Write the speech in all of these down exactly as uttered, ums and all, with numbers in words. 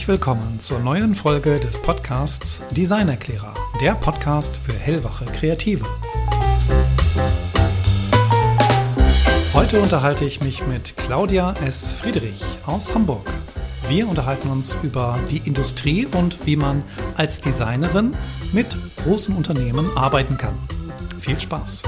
Herzlich willkommen zur neuen Folge des Podcasts Designerklärer, der Podcast für hellwache Kreative. Heute unterhalte ich mich mit Claudia S. Friedrich aus Hamburg. Wir unterhalten uns über die Industrie und wie man als Designerin mit großen Unternehmen arbeiten kann. Viel Spaß!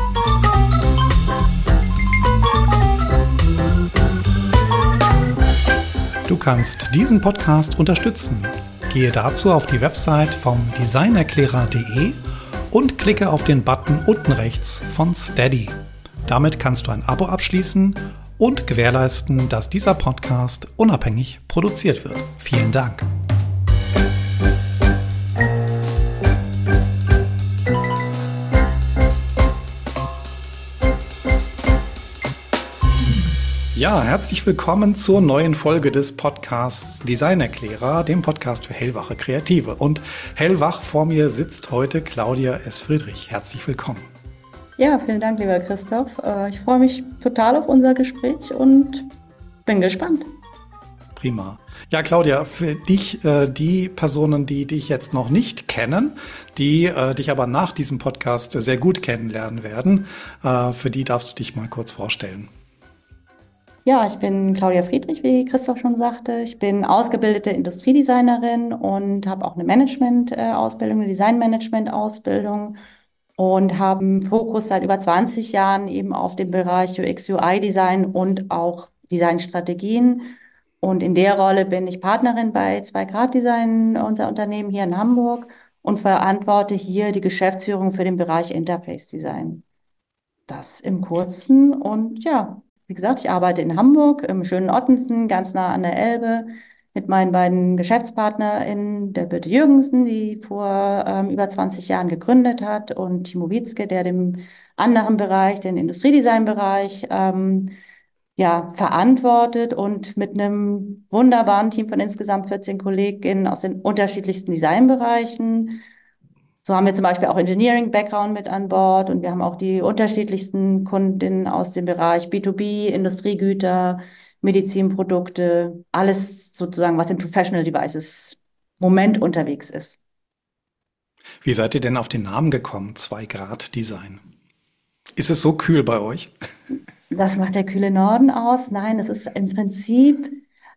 Du kannst diesen Podcast unterstützen. Gehe dazu auf die Website vom designerklärer punkt de und klicke auf den Button unten rechts von Steady. Damit kannst du ein Abo abschließen und gewährleisten, dass dieser Podcast unabhängig produziert wird. Vielen Dank. Ja, herzlich willkommen zur neuen Folge des Podcasts Designerklärer, dem Podcast für hellwache Kreative. Und hellwach vor mir sitzt heute Claudia S. Friedrich. Herzlich willkommen. Ja, vielen Dank, lieber Christoph. Ich freue mich total auf unser Gespräch und bin gespannt. Prima. Ja, Claudia, für dich, die Personen, die dich jetzt noch nicht kennen, die dich aber nach diesem Podcast sehr gut kennenlernen werden, für die darfst du dich mal kurz vorstellen. Ja, ich bin Claudia Friedrich, wie Christoph schon sagte. Ich bin ausgebildete Industriedesignerin und habe auch eine Management-Ausbildung, eine Design-Management-Ausbildung und habe einen Fokus seit über zwanzig Jahren eben auf dem Bereich U X U I-Design und auch Designstrategien. Und in der Rolle bin ich Partnerin bei zwei Grad Design, unser Unternehmen hier in Hamburg, und verantworte hier die Geschäftsführung für den Bereich Interface Design. Das im Kurzen. Und ja, wie gesagt, ich arbeite in Hamburg im schönen Ottensen, ganz nah an der Elbe, mit meinen beiden GeschäftspartnerInnen, der Birte Jürgensen, die vor ähm, über zwanzig Jahren gegründet hat, und Timo Wietzke, der dem anderen Bereich, den Industriedesign-Bereich, ähm, ja, verantwortet, und mit einem wunderbaren Team von insgesamt vierzehn KollegInnen aus den unterschiedlichsten Designbereichen. So haben wir zum Beispiel auch Engineering-Background mit an Bord, und wir haben auch die unterschiedlichsten Kundinnen aus dem Bereich B zwei B, Industriegüter, Medizinprodukte, alles sozusagen, was in Professional Devices im Moment unterwegs ist. Wie seid ihr denn auf den Namen gekommen, zwei Grad Design? Ist es so kühl bei euch? Das macht der kühle Norden aus. Nein, es ist im Prinzip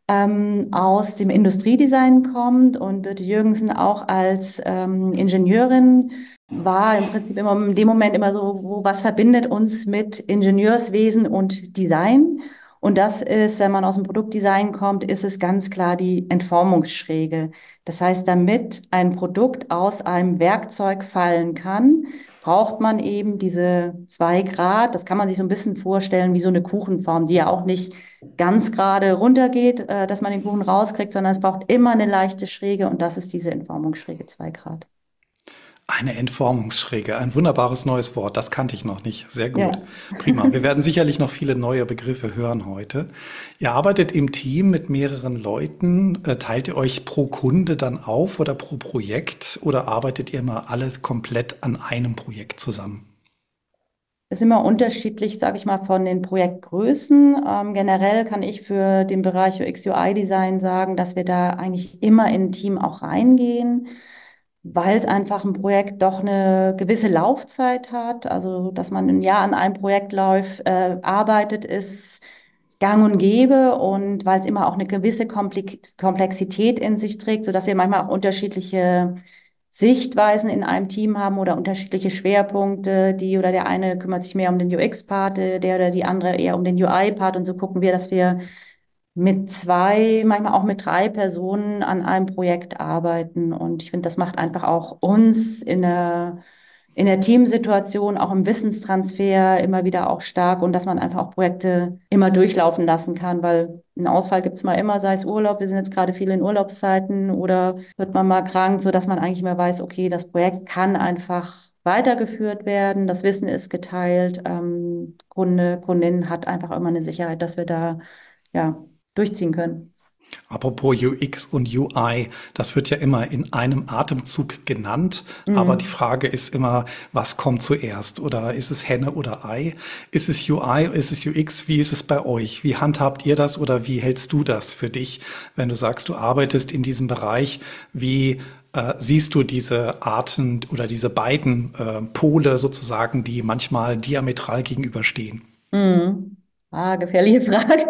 ähm, aus dem Industriedesign kommt, und Birte Jürgensen auch als ähm, Ingenieurin war im Prinzip immer in dem Moment immer so, wo, was verbindet uns mit Ingenieurswesen und Design? Und das ist, wenn man aus dem Produktdesign kommt, ist es ganz klar die Entformungsschräge. Das heißt, damit ein Produkt aus einem Werkzeug fallen kann, braucht man eben diese zwei Grad. Das kann man sich so ein bisschen vorstellen wie so eine Kuchenform, die ja auch nicht ganz gerade runtergeht, äh, dass man den Kuchen rauskriegt, sondern es braucht immer eine leichte Schräge, und das ist diese Entformungsschräge zwei Grad. Eine Entformungsschräge, ein wunderbares neues Wort, das kannte ich noch nicht. Sehr gut, Ja. Prima. Wir werden sicherlich noch viele neue Begriffe hören heute. Ihr arbeitet im Team mit mehreren Leuten. Teilt ihr euch pro Kunde dann auf oder pro Projekt, oder arbeitet ihr mal alles komplett an einem Projekt zusammen? Es ist immer unterschiedlich, sage ich mal, von den Projektgrößen. Ähm, generell kann ich für den Bereich U X U I-Design sagen, dass wir da eigentlich immer in ein Team auch reingehen, weil es einfach ein Projekt doch eine gewisse Laufzeit hat. Also, dass man ein Jahr an einem Projekt läuft, äh, arbeitet, ist gang und gäbe, und weil es immer auch eine gewisse Kompli- Komplexität in sich trägt, sodass wir manchmal auch unterschiedliche Sichtweisen in einem Team haben oder unterschiedliche Schwerpunkte. Die oder der eine kümmert sich mehr um den U X-Part, der oder die andere eher um den U I-Part, und so gucken wir, dass wir mit zwei, manchmal auch mit drei Personen an einem Projekt arbeiten. Und ich finde, das macht einfach auch uns in der, in der Teamsituation, auch im Wissenstransfer immer wieder auch stark, und dass man einfach auch Projekte immer durchlaufen lassen kann, weil einen Ausfall gibt es mal immer, sei es Urlaub, wir sind jetzt gerade viel in Urlaubszeiten, oder wird man mal krank, so dass man eigentlich immer weiß, okay, das Projekt kann einfach weitergeführt werden, das Wissen ist geteilt, ähm, Kunde, Kundin hat einfach immer eine Sicherheit, dass wir da ja durchziehen können. Apropos U X und U I, das wird ja immer in einem Atemzug genannt, aber die Mhm. Frage ist immer, was kommt zuerst? Oder ist es Henne oder Ei? Ist es U I, ist es U X? Wie ist es bei euch? Wie handhabt ihr das oder wie hältst du das für dich, wenn du sagst, du arbeitest in diesem Bereich? Wie äh, siehst du diese Arten oder diese beiden äh, Pole sozusagen, die manchmal diametral gegenüberstehen? Mhm. Ah, gefährliche Frage.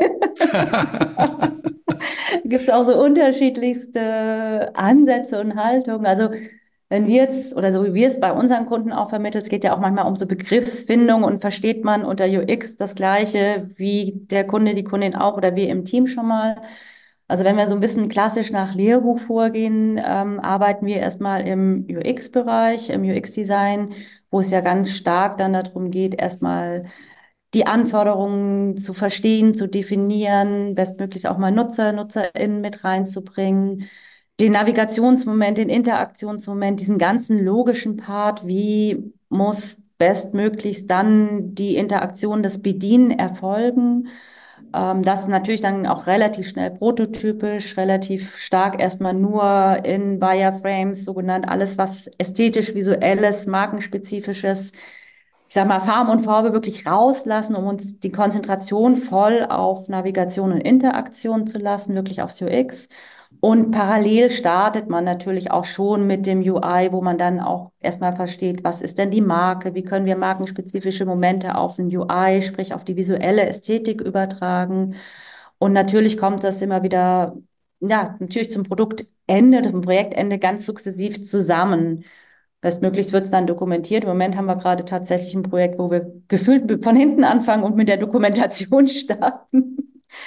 Gibt es auch so unterschiedlichste Ansätze und Haltungen. Also wenn wir jetzt, oder so wie wir es bei unseren Kunden auch vermitteln, es geht ja auch manchmal um so Begriffsfindung und versteht man unter U X das Gleiche wie der Kunde, die Kundin auch oder wir im Team schon mal. Also wenn wir so ein bisschen klassisch nach Lehrbuch vorgehen, ähm, arbeiten wir erstmal im U X-Bereich, im U X-Design, wo es ja ganz stark dann darum geht, erstmal die Anforderungen zu verstehen, zu definieren, bestmöglich auch mal Nutzer, NutzerInnen mit reinzubringen, den Navigationsmoment, den Interaktionsmoment, diesen ganzen logischen Part, wie muss bestmöglichst dann die Interaktion des Bedienen erfolgen. Ähm, das ist natürlich dann auch relativ schnell prototypisch, relativ stark erstmal nur in Wireframes, so genannt, alles was ästhetisch, visuelles, markenspezifisches, ich sag mal, Farben und Farbe wirklich rauslassen, um uns die Konzentration voll auf Navigation und Interaktion zu lassen, wirklich aufs U X. Und parallel startet man natürlich auch schon mit dem U I, wo man dann auch erstmal versteht, was ist denn die Marke, wie können wir markenspezifische Momente auf ein U I, sprich auf die visuelle Ästhetik übertragen. Und natürlich kommt das immer wieder, ja, natürlich zum Produktende, zum Projektende ganz sukzessiv zusammen. Bestmöglichst wird es dann dokumentiert. Im Moment haben wir gerade tatsächlich ein Projekt, wo wir gefühlt von hinten anfangen und mit der Dokumentation starten.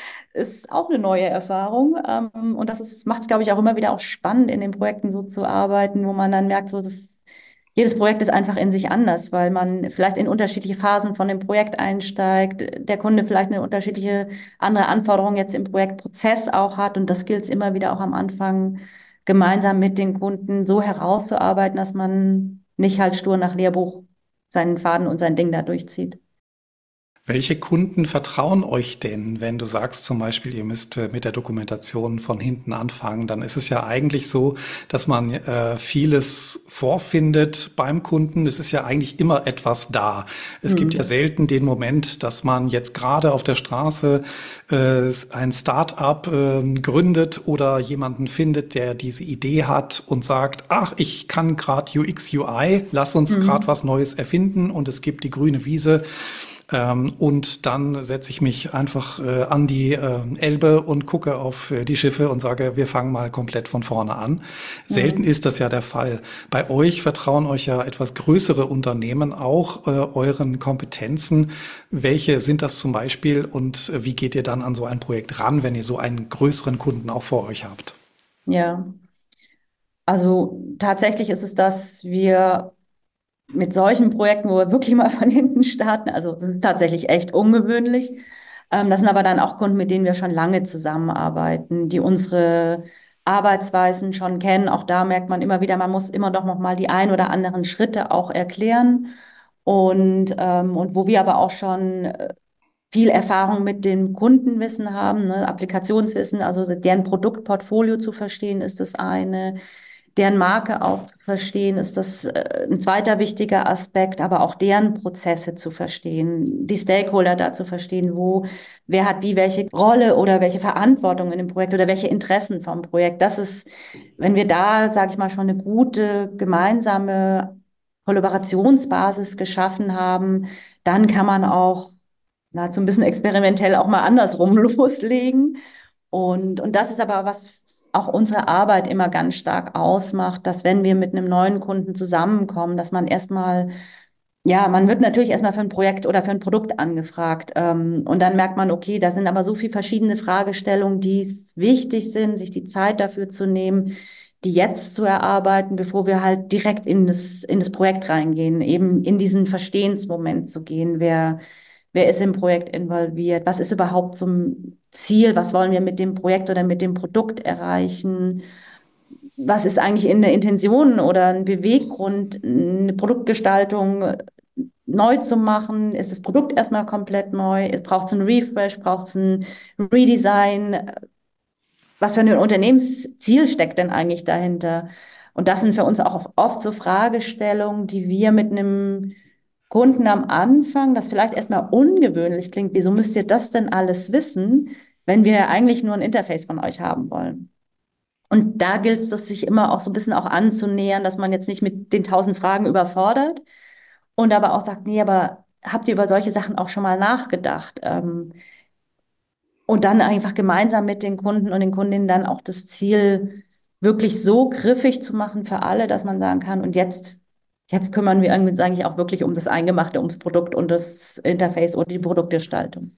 Ist auch eine neue Erfahrung. Ähm, und das ist, macht es, glaube ich, auch immer wieder auch spannend, in den Projekten so zu arbeiten, wo man dann merkt, so, dass jedes Projekt ist einfach in sich anders, weil man vielleicht in unterschiedliche Phasen von dem Projekt einsteigt, der Kunde vielleicht eine unterschiedliche andere Anforderung jetzt im Projektprozess auch hat. Und das gilt es immer wieder auch am Anfang gemeinsam mit den Kunden so herauszuarbeiten, dass man nicht halt stur nach Lehrbuch seinen Faden und sein Ding da durchzieht. Welche Kunden vertrauen euch denn, wenn du sagst zum Beispiel, ihr müsst äh, mit der Dokumentation von hinten anfangen? Dann ist es ja eigentlich so, dass man äh, vieles vorfindet beim Kunden. Es ist ja eigentlich immer etwas da. Es gibt ja Hm. selten den Moment, dass man jetzt gerade auf der Straße äh, ein Start-up äh, gründet oder jemanden findet, der diese Idee hat und sagt, ach, ich kann gerade U X, U I, lass uns gerade Hm. was Neues erfinden und es gibt die grüne Wiese. Ähm, und dann setze ich mich einfach äh, an die äh, Elbe und gucke auf äh, die Schiffe und sage, wir fangen mal komplett von vorne an. Selten Hm. ist das ja der Fall. Bei euch vertrauen euch ja etwas größere Unternehmen auch äh, euren Kompetenzen. Welche sind das zum Beispiel und äh, wie geht ihr dann an so ein Projekt ran, wenn ihr so einen größeren Kunden auch vor euch habt? Ja, also tatsächlich ist es, dass wir mit solchen Projekten, wo wir wirklich mal von hinten starten, also das ist tatsächlich echt ungewöhnlich. Ähm, das sind aber dann auch Kunden, mit denen wir schon lange zusammenarbeiten, die unsere Arbeitsweisen schon kennen. Auch da merkt man immer wieder, man muss immer doch noch mal die ein oder anderen Schritte auch erklären. Und, ähm, und wo wir aber auch schon äh, viel Erfahrung mit dem Kundenwissen haben, ne, Applikationswissen, also deren Produktportfolio zu verstehen, ist das eine. Deren Marke auch zu verstehen, ist das äh, ein zweiter wichtiger Aspekt, aber auch deren Prozesse zu verstehen, die Stakeholder da zu verstehen, wo, wer hat wie welche Rolle oder welche Verantwortung in dem Projekt oder welche Interessen vom Projekt. Das ist, wenn wir da, sage ich mal, schon eine gute gemeinsame Kollaborationsbasis geschaffen haben, dann kann man auch na, so ein bisschen experimentell auch mal andersrum loslegen. Und, und das ist aber was auch unsere Arbeit immer ganz stark ausmacht, dass wenn wir mit einem neuen Kunden zusammenkommen, dass man erstmal, ja, man wird natürlich erstmal für ein Projekt oder für ein Produkt angefragt. Ähm, und dann merkt man, okay, da sind aber so viele verschiedene Fragestellungen, die es wichtig sind, sich die Zeit dafür zu nehmen, die jetzt zu erarbeiten, bevor wir halt direkt in das, in das Projekt reingehen, eben in diesen Verstehensmoment zu gehen. Wer, wer ist im Projekt involviert? Was ist überhaupt so ein Ziel? Was wollen wir mit dem Projekt oder mit dem Produkt erreichen? Was ist eigentlich in der Intention oder ein Beweggrund, eine Produktgestaltung neu zu machen? Ist das Produkt erstmal komplett neu? Braucht es einen Refresh? Braucht es ein Redesign? was für ein Unternehmensziel steckt denn eigentlich dahinter? Und das sind für uns auch oft so Fragestellungen, die wir mit einem Kunden am Anfang, das vielleicht erstmal ungewöhnlich klingt, wieso müsst ihr das denn alles wissen, wenn wir eigentlich nur ein Interface von euch haben wollen? Und da gilt es, das sich immer auch so ein bisschen auch anzunähern, dass man jetzt nicht mit den tausend Fragen überfordert und aber auch sagt, nee, aber habt ihr über solche Sachen auch schon mal nachgedacht? Ähm, und dann einfach gemeinsam mit den Kunden und den Kundinnen dann auch das Ziel wirklich so griffig zu machen für alle, dass man sagen kann, und jetzt, jetzt kümmern wir uns eigentlich auch wirklich um das Eingemachte, ums Produkt und das Interface und die Produktgestaltung.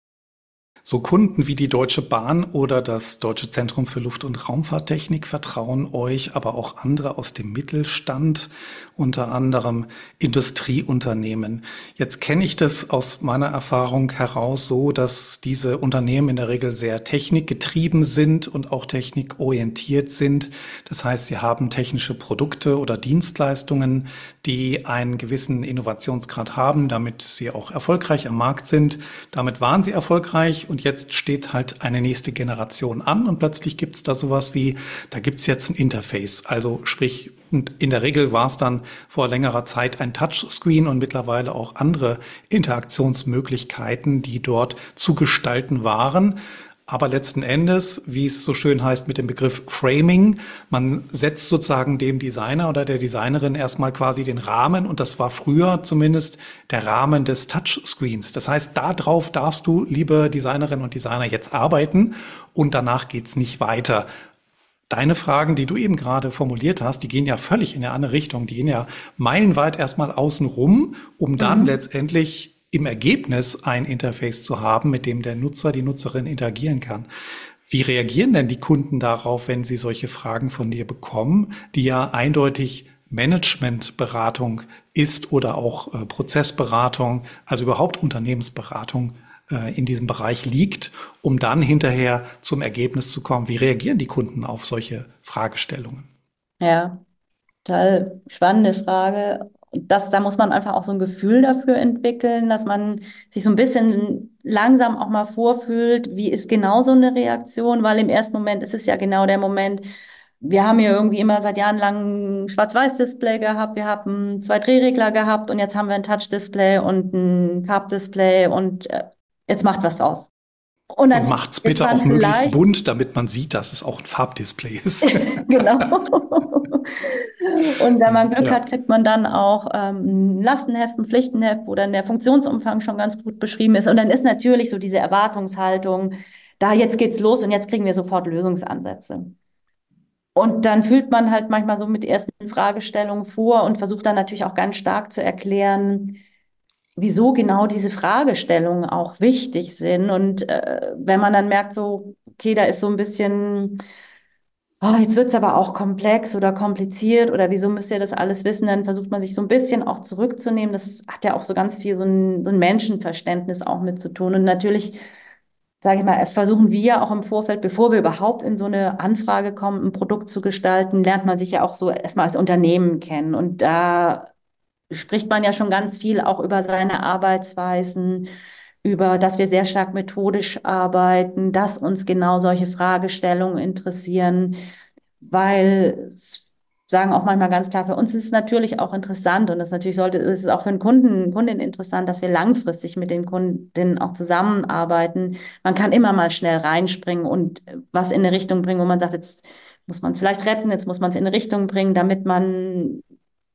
So Kunden wie die Deutsche Bahn oder das Deutsche Zentrum für Luft- und Raumfahrttechnik vertrauen euch, aber auch andere aus dem Mittelstand, unter anderem Industrieunternehmen. Jetzt kenne ich das aus meiner Erfahrung heraus so, dass diese Unternehmen in der Regel sehr technikgetrieben sind und auch technikorientiert sind. Das heißt, sie haben technische Produkte oder Dienstleistungen, die einen gewissen Innovationsgrad haben, damit sie auch erfolgreich am Markt sind. Damit waren sie erfolgreich. Und jetzt steht halt eine nächste Generation an und plötzlich gibt es da sowas wie, da gibt es jetzt ein Interface. Also sprich, und in der Regel war es dann vor längerer Zeit ein Touchscreen und mittlerweile auch andere Interaktionsmöglichkeiten, die dort zu gestalten waren. Aber letzten Endes, wie es so schön heißt mit dem Begriff Framing, man setzt sozusagen dem Designer oder der Designerin erstmal quasi den Rahmen und das war früher zumindest der Rahmen des Touchscreens. Das heißt, darauf darfst du, liebe Designerinnen und Designer, jetzt arbeiten und danach geht's nicht weiter. Deine Fragen, die du eben gerade formuliert hast, die gehen ja völlig in eine andere Richtung. Die gehen ja meilenweit erstmal außen rum, um dann Mhm. letztendlich im Ergebnis ein Interface zu haben, mit dem der Nutzer, die Nutzerin interagieren kann. Wie reagieren denn die Kunden darauf, wenn sie solche Fragen von dir bekommen, die ja eindeutig Managementberatung ist oder auch äh, Prozessberatung, also überhaupt Unternehmensberatung äh, in diesem Bereich liegt, um dann hinterher zum Ergebnis zu kommen? Wie reagieren die Kunden auf solche Fragestellungen? Ja. Total spannende Frage. Und das, da muss man einfach auch so ein Gefühl dafür entwickeln, dass man sich so ein bisschen langsam auch mal vorfühlt, wie ist genau so eine Reaktion, weil im ersten Moment ist es ja genau der Moment, wir haben hier irgendwie immer seit Jahren lang ein Schwarz-Weiß-Display gehabt, wir haben zwei Drehregler gehabt und jetzt haben wir ein Touch-Display und ein Farbdisplay und äh, jetzt macht was draus. Und Und dann macht's ist bitte auch man möglichst vielleicht, bunt, damit man sieht, dass es auch ein Farbdisplay ist. genau. Und wenn man Glück Ja. hat, kriegt man dann auch ähm, ein Lastenheft, ein Pflichtenheft, wo dann der Funktionsumfang schon ganz gut beschrieben ist. Und dann ist natürlich so diese Erwartungshaltung, da jetzt geht's los und jetzt kriegen wir sofort Lösungsansätze. Und dann fühlt man halt manchmal so mit ersten Fragestellungen vor und versucht dann natürlich auch ganz stark zu erklären, wieso genau diese Fragestellungen auch wichtig sind. Und äh, wenn man dann merkt, so, okay, da ist so ein bisschen oh, jetzt wird's aber auch komplex oder kompliziert oder wieso müsst ihr das alles wissen? Dann versucht man sich so ein bisschen auch zurückzunehmen. Das hat ja auch so ganz viel so ein, so ein Menschenverständnis auch mit zu tun. Und natürlich, sage ich mal, versuchen wir auch im Vorfeld, bevor wir überhaupt in so eine Anfrage kommen, ein Produkt zu gestalten, lernt man sich ja auch so erstmal als Unternehmen kennen. Und da spricht man ja schon ganz viel auch über seine Arbeitsweisen, über, dass wir sehr stark methodisch arbeiten, dass uns genau solche Fragestellungen interessieren, weil es sagen auch manchmal ganz klar, für uns ist es natürlich auch interessant und es natürlich sollte, es ist auch für einen Kunden, Kundin interessant, dass wir langfristig mit den Kundinnen auch zusammenarbeiten. Man kann immer mal schnell reinspringen und was in eine Richtung bringen, wo man sagt, jetzt muss man es vielleicht retten, jetzt muss man es in eine Richtung bringen, damit man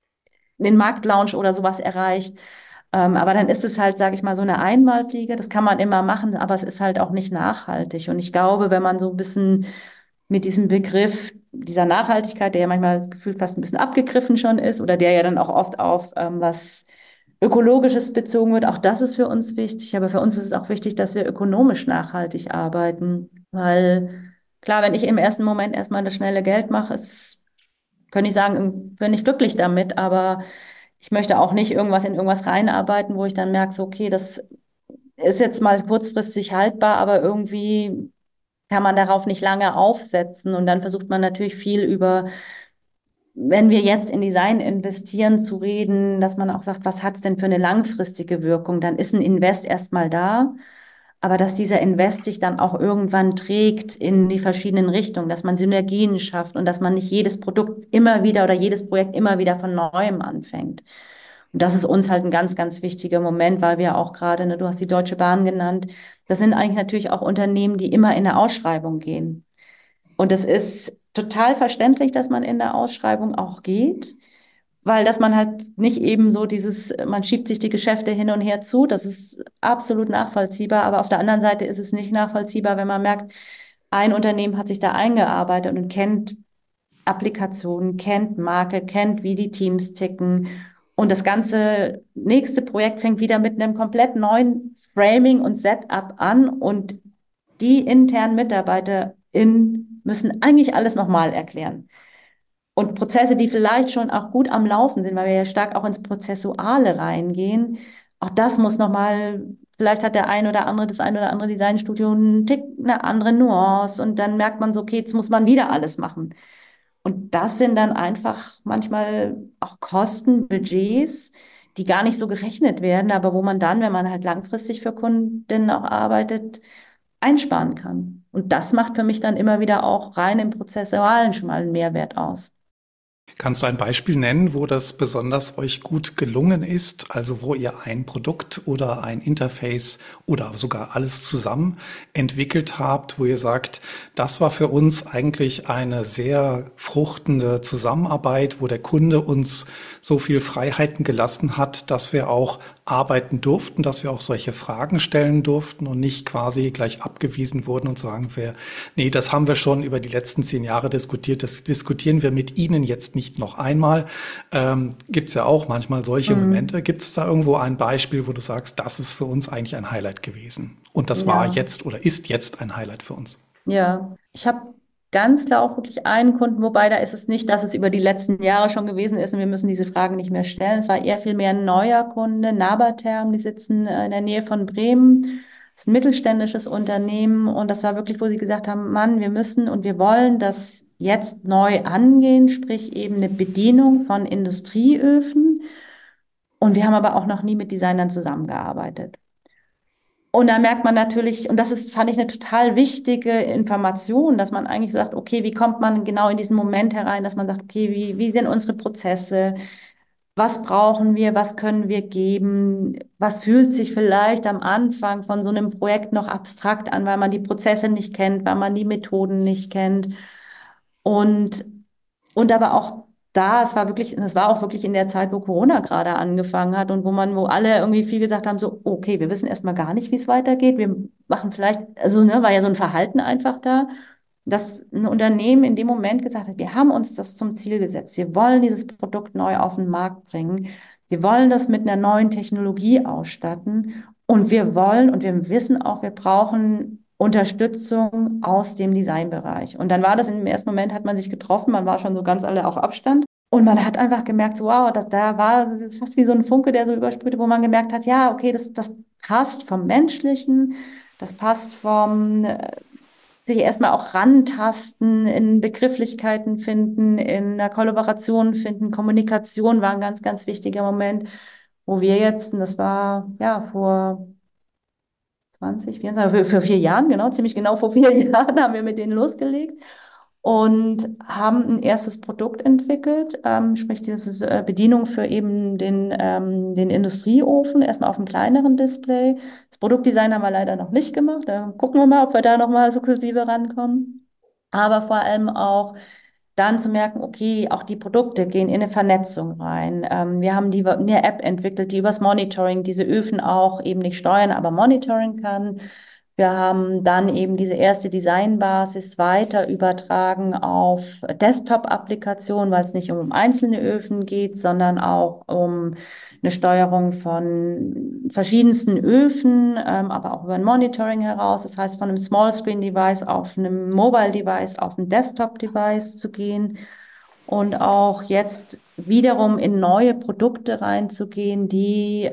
den Marktlaunch oder sowas erreicht. Ähm, aber dann ist es halt, sage ich mal, so eine Einmalfliege. Das kann man immer machen, aber es ist halt auch nicht nachhaltig. Und ich glaube, wenn man so ein bisschen mit diesem Begriff dieser Nachhaltigkeit, der ja manchmal das Gefühl fast ein bisschen abgegriffen schon ist oder der ja dann auch oft auf ähm, was Ökologisches bezogen wird, auch das ist für uns wichtig. Aber für uns ist es auch wichtig, dass wir ökonomisch nachhaltig arbeiten. Weil klar, wenn ich im ersten Moment erstmal das schnelle Geld mache, ist könnte ich sagen, bin ich glücklich damit, aber ich möchte auch nicht irgendwas in irgendwas reinarbeiten, wo ich dann merke, so, okay, das ist jetzt mal kurzfristig haltbar, aber irgendwie kann man darauf nicht lange aufsetzen. Und dann versucht man natürlich viel über, wenn wir jetzt in Design investieren, zu reden, dass man auch sagt, was hat es denn für eine langfristige Wirkung? Dann ist ein Invest erstmal da. aber dass dieser Invest sich dann auch irgendwann trägt in die verschiedenen Richtungen, dass man Synergien schafft und dass man nicht jedes Produkt immer wieder oder jedes Projekt immer wieder von neuem anfängt. Und das ist uns halt ein ganz, ganz wichtiger Moment, weil wir auch gerade, ne, du hast die Deutsche Bahn genannt, das sind eigentlich natürlich auch Unternehmen, die immer in eine Ausschreibung gehen. Und es ist total verständlich, dass man in der Ausschreibung auch geht, weil dass man halt nicht eben so dieses, man schiebt sich die Geschäfte hin und her zu, das ist absolut nachvollziehbar. Aber auf der anderen Seite ist es nicht nachvollziehbar, wenn man merkt, ein Unternehmen hat sich da eingearbeitet und kennt Applikationen, kennt Marke, kennt, wie die Teams ticken. Und das ganze nächste Projekt fängt wieder mit einem komplett neuen Framing und Setup an und die internen MitarbeiterInnen müssen eigentlich alles nochmal erklären. Und Prozesse, die vielleicht schon auch gut am Laufen sind, weil wir ja stark auch ins Prozessuale reingehen, auch das muss nochmal, vielleicht hat der ein oder andere, das ein oder andere Designstudio einen Tick, eine andere Nuance und dann merkt man so, okay, jetzt muss man wieder alles machen. Und das sind dann einfach manchmal auch Kosten, Budgets, die gar nicht so gerechnet werden, aber wo man dann, wenn man halt langfristig für Kunden auch arbeitet, einsparen kann. Und das macht für mich dann immer wieder auch rein im Prozessualen schon mal einen Mehrwert aus. Kannst du ein Beispiel nennen, wo das besonders euch gut gelungen ist, also wo ihr ein Produkt oder ein Interface oder sogar alles zusammen entwickelt habt, wo ihr sagt, das war für uns eigentlich eine sehr fruchtende Zusammenarbeit, wo der Kunde uns so viel Freiheiten gelassen hat, dass wir auch arbeiten durften, dass wir auch solche Fragen stellen durften und nicht quasi gleich abgewiesen wurden und sagen wir, nee, das haben wir schon über die letzten zehn Jahre diskutiert, das diskutieren wir mit Ihnen jetzt nicht noch einmal. Ähm, gibt es ja auch manchmal solche Mhm. Momente. Gibt es da irgendwo ein Beispiel, wo du sagst, das ist für uns eigentlich ein Highlight gewesen? Und das war Ja, jetzt oder ist jetzt ein Highlight für uns. ja. Ich habe ganz klar auch wirklich einen Kunden, wobei da ist es nicht, dass es über die letzten Jahre schon gewesen ist und wir müssen diese Fragen nicht mehr stellen. Es war eher viel mehr ein neuer Kunde, Nabertherm, die sitzen äh, in der Nähe von Bremen. Das ist ein mittelständisches Unternehmen und das war wirklich, wo sie gesagt haben, Mann, wir müssen und wir wollen das jetzt neu angehen, sprich eben eine Bedienung von Industrieöfen. Und wir haben aber auch noch nie mit Designern zusammengearbeitet. Und da merkt man natürlich, und das ist, fand ich eine total wichtige Information, dass man eigentlich sagt, okay, wie kommt man genau in diesen Moment herein, dass man sagt, okay, wie, wie sind unsere Prozesse? Was brauchen wir? Was können wir geben? Was fühlt sich vielleicht am Anfang von so einem Projekt noch abstrakt an, weil man die Prozesse nicht kennt, weil man die Methoden nicht kennt? Und und aber auch da, es war wirklich, es war auch wirklich in der Zeit, wo Corona gerade angefangen hat und wo man, wo alle irgendwie viel gesagt haben, so, okay, wir wissen erstmal gar nicht, wie es weitergeht. Wir machen vielleicht, also, ne, war ja so ein Verhalten einfach da, dass ein Unternehmen in dem Moment gesagt hat, wir haben uns das zum Ziel gesetzt. Wir wollen dieses Produkt neu auf den Markt bringen. Wir wollen das mit einer neuen Technologie ausstatten. Und wir wollen und wir wissen auch, wir brauchen Unterstützung aus dem Designbereich. Und dann war das im ersten Moment, hat man sich getroffen, man war schon so ganz alle auf Abstand. Und man hat einfach gemerkt, so, wow, das, da war fast wie so ein Funke, der so übersprühte, wo man gemerkt hat, ja, okay, das, das passt vom Menschlichen, das passt vom äh, sich erstmal auch rantasten, in Begrifflichkeiten finden, in der Kollaboration finden. Kommunikation war ein ganz, ganz wichtiger Moment, wo wir jetzt, und das war ja vor zwanzig, vierundzwanzig, für, für vier Jahren, genau, ziemlich genau vor vier Jahren haben wir mit denen losgelegt und haben ein erstes Produkt entwickelt, ähm, sprich diese äh, Bedienung für eben den, ähm, den Industrieofen, erstmal auf einem kleineren Display. Das Produktdesign haben wir leider noch nicht gemacht. Da gucken wir mal, ob wir da nochmal sukzessive rankommen. Aber vor allem auch dann zu merken, okay, auch die Produkte gehen in eine Vernetzung rein. Ähm, wir haben die, eine App entwickelt, die übers Monitoring diese Öfen auch eben nicht steuern, aber monitoring kann. Wir haben dann eben diese erste Designbasis weiter übertragen auf Desktop-Applikationen, weil es nicht um einzelne Öfen geht, sondern auch um eine Steuerung von verschiedensten Öfen, ähm, aber auch über ein Monitoring heraus. Das heißt, von einem Small-Screen-Device auf einem Mobile-Device auf ein Desktop-Device zu gehen und auch jetzt wiederum in neue Produkte reinzugehen, die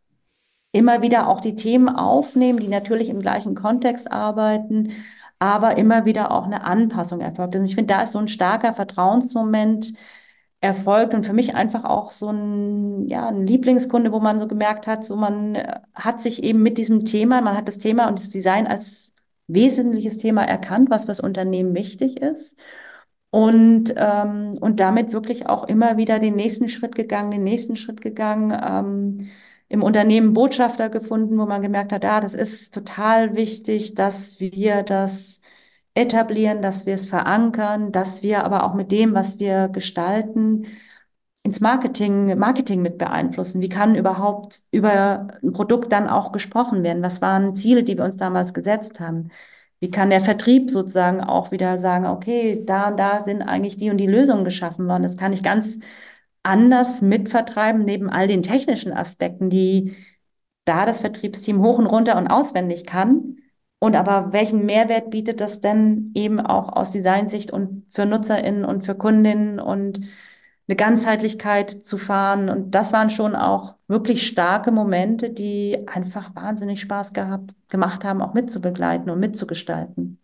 immer wieder auch die Themen aufnehmen, die natürlich im gleichen Kontext arbeiten, aber immer wieder auch eine Anpassung erfolgt. Also ich finde, da ist so ein starker Vertrauensmoment erfolgt und für mich einfach auch so ein, ja, ein Lieblingskunde, wo man so gemerkt hat, so man äh, hat sich eben mit diesem Thema, man hat das Thema und das Design als wesentliches Thema erkannt, was fürs Unternehmen wichtig ist. Und, ähm, und damit wirklich auch immer wieder den nächsten Schritt gegangen, den nächsten Schritt gegangen, ähm, im Unternehmen Botschafter gefunden, wo man gemerkt hat, ja, das ist total wichtig, dass wir das etablieren, dass wir es verankern, dass wir aber auch mit dem, was wir gestalten, ins Marketing, Marketing mit beeinflussen. Wie kann überhaupt über ein Produkt dann auch gesprochen werden? Was waren Ziele, die wir uns damals gesetzt haben? Wie kann der Vertrieb sozusagen auch wieder sagen, okay, da und da sind eigentlich die und die Lösungen geschaffen worden. Das kann ich ganz anders mitvertreiben, neben all den technischen Aspekten, die da das Vertriebsteam hoch und runter und auswendig kann. Und aber welchen Mehrwert bietet das denn eben auch aus Designsicht und für NutzerInnen und für Kundinnen und eine Ganzheitlichkeit zu fahren? Und das waren schon auch wirklich starke Momente, die einfach wahnsinnig Spaß gehabt, gemacht haben, auch mitzubegleiten und mitzugestalten.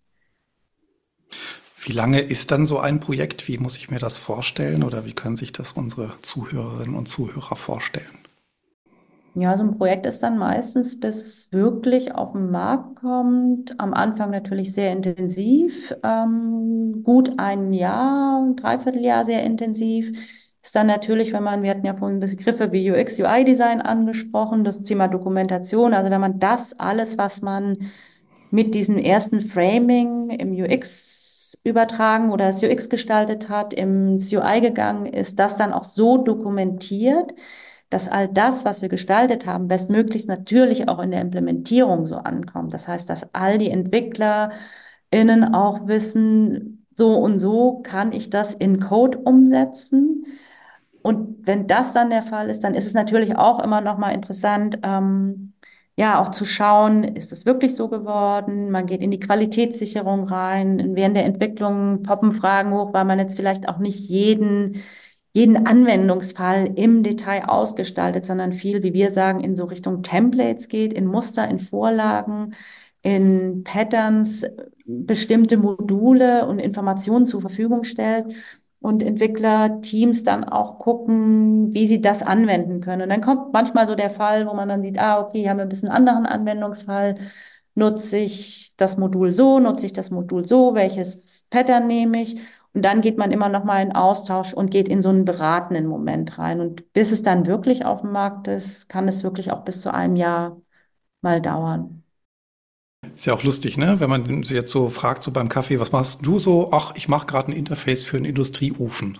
Wie lange ist dann so ein Projekt? Wie muss ich mir das vorstellen oder wie können sich das unsere Zuhörerinnen und Zuhörer vorstellen? Ja, so ein Projekt ist dann meistens, bis es wirklich auf den Markt kommt, am Anfang natürlich sehr intensiv, ähm, gut ein Jahr, ein Dreivierteljahr sehr intensiv. Ist dann natürlich, wenn man, wir hatten ja vorhin Begriffe wie U X, U I-Design angesprochen, das Thema Dokumentation, also wenn man das alles, was man mit diesem ersten Framing im U X übertragen oder das U X gestaltet hat, ins U I gegangen ist, das dann auch so dokumentiert, dass all das, was wir gestaltet haben, bestmöglichst natürlich auch in der Implementierung so ankommt. Das heißt, dass all die EntwicklerInnen auch wissen, so und so kann ich das in Code umsetzen. Und wenn das dann der Fall ist, dann ist es natürlich auch immer noch mal interessant, ähm, ja, auch zu schauen, ist es wirklich so geworden? Man geht in die Qualitätssicherung rein. Während der Entwicklung poppen Fragen hoch, weil man jetzt vielleicht auch nicht jeden, jeden Anwendungsfall im Detail ausgestaltet, sondern viel, wie wir sagen, in so Richtung Templates geht, in Muster, in Vorlagen, in Patterns, bestimmte Module und Informationen zur Verfügung stellt und Entwicklerteams dann auch gucken, wie sie das anwenden können. Und dann kommt manchmal so der Fall, wo man dann sieht, ah, okay, hier haben wir ein bisschen anderen Anwendungsfall. Nutze ich das Modul so, nutze ich das Modul so, welches Pattern nehme ich? Und dann geht man immer noch mal in Austausch und geht in so einen beratenden Moment rein. Und bis es dann wirklich auf dem Markt ist, kann es wirklich auch bis zu einem Jahr mal dauern. Ist ja auch lustig, ne? Wenn man sie jetzt so fragt, so beim Kaffee, was machst du so? Ach, ich mache gerade ein Interface für einen Industrieofen.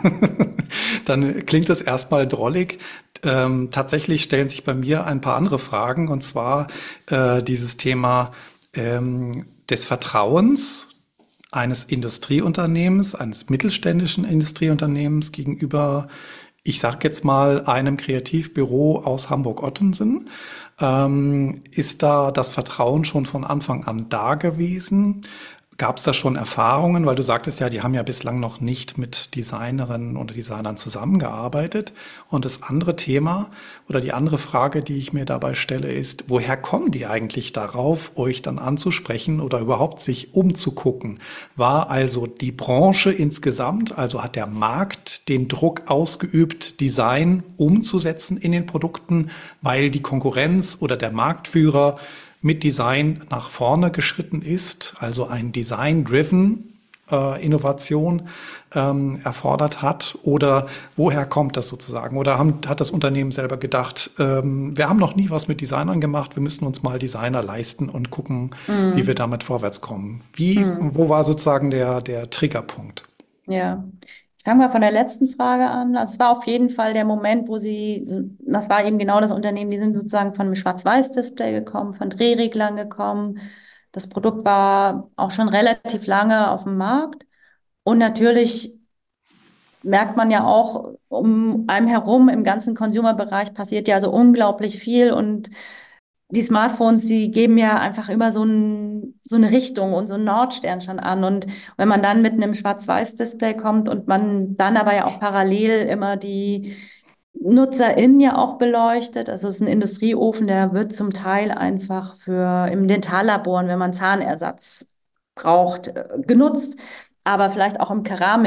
Dann klingt das erstmal drollig. Ähm, tatsächlich stellen sich bei mir ein paar andere Fragen, und zwar äh, dieses Thema ähm, des Vertrauens eines Industrieunternehmens, eines mittelständischen Industrieunternehmens gegenüber, ich sage jetzt mal, einem Kreativbüro aus Hamburg-Ottensen. Ähm, ist da das Vertrauen schon von Anfang an da gewesen? Gab es da schon Erfahrungen? Weil du sagtest ja, die haben ja bislang noch nicht mit Designerinnen oder Designern zusammengearbeitet. Und das andere Thema oder die andere Frage, die ich mir dabei stelle, ist, woher kommen die eigentlich darauf, euch dann anzusprechen oder überhaupt sich umzugucken? War also die Branche insgesamt, also hat der Markt den Druck ausgeübt, Design umzusetzen in den Produkten, weil die Konkurrenz oder der Marktführer mit Design nach vorne geschritten ist, also ein Design-driven äh, Innovation ähm, erfordert hat? Oder woher kommt das sozusagen? Oder haben, hat das Unternehmen selber gedacht, ähm, wir haben noch nie was mit Designern gemacht, wir müssen uns mal Designer leisten und gucken, Mm, wie wir damit vorwärts kommen? Wie, mm. wo war sozusagen der, der Triggerpunkt? Ja, ich fange mal von der letzten Frage an. Also es war auf jeden Fall der Moment, wo sie, das war eben genau das Unternehmen, die sind sozusagen von einem Schwarz-Weiß-Display gekommen, von Drehreglern gekommen. Das Produkt war auch schon relativ lange auf dem Markt. Und natürlich merkt man ja auch, um einem herum im ganzen Consumer-Bereich passiert ja so unglaublich viel und die Smartphones, die geben ja einfach immer so, ein, so eine Richtung und so einen Nordstern schon an. Und wenn man dann mit einem Schwarz-Weiß-Display kommt und man dann aber ja auch parallel immer die NutzerInnen ja auch beleuchtet, also es ist ein Industrieofen, der wird zum Teil einfach für im Dentallaboren, wenn man Zahnersatz braucht, äh, genutzt, aber vielleicht auch im Keramik.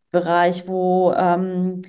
Bereich, wo, ähm,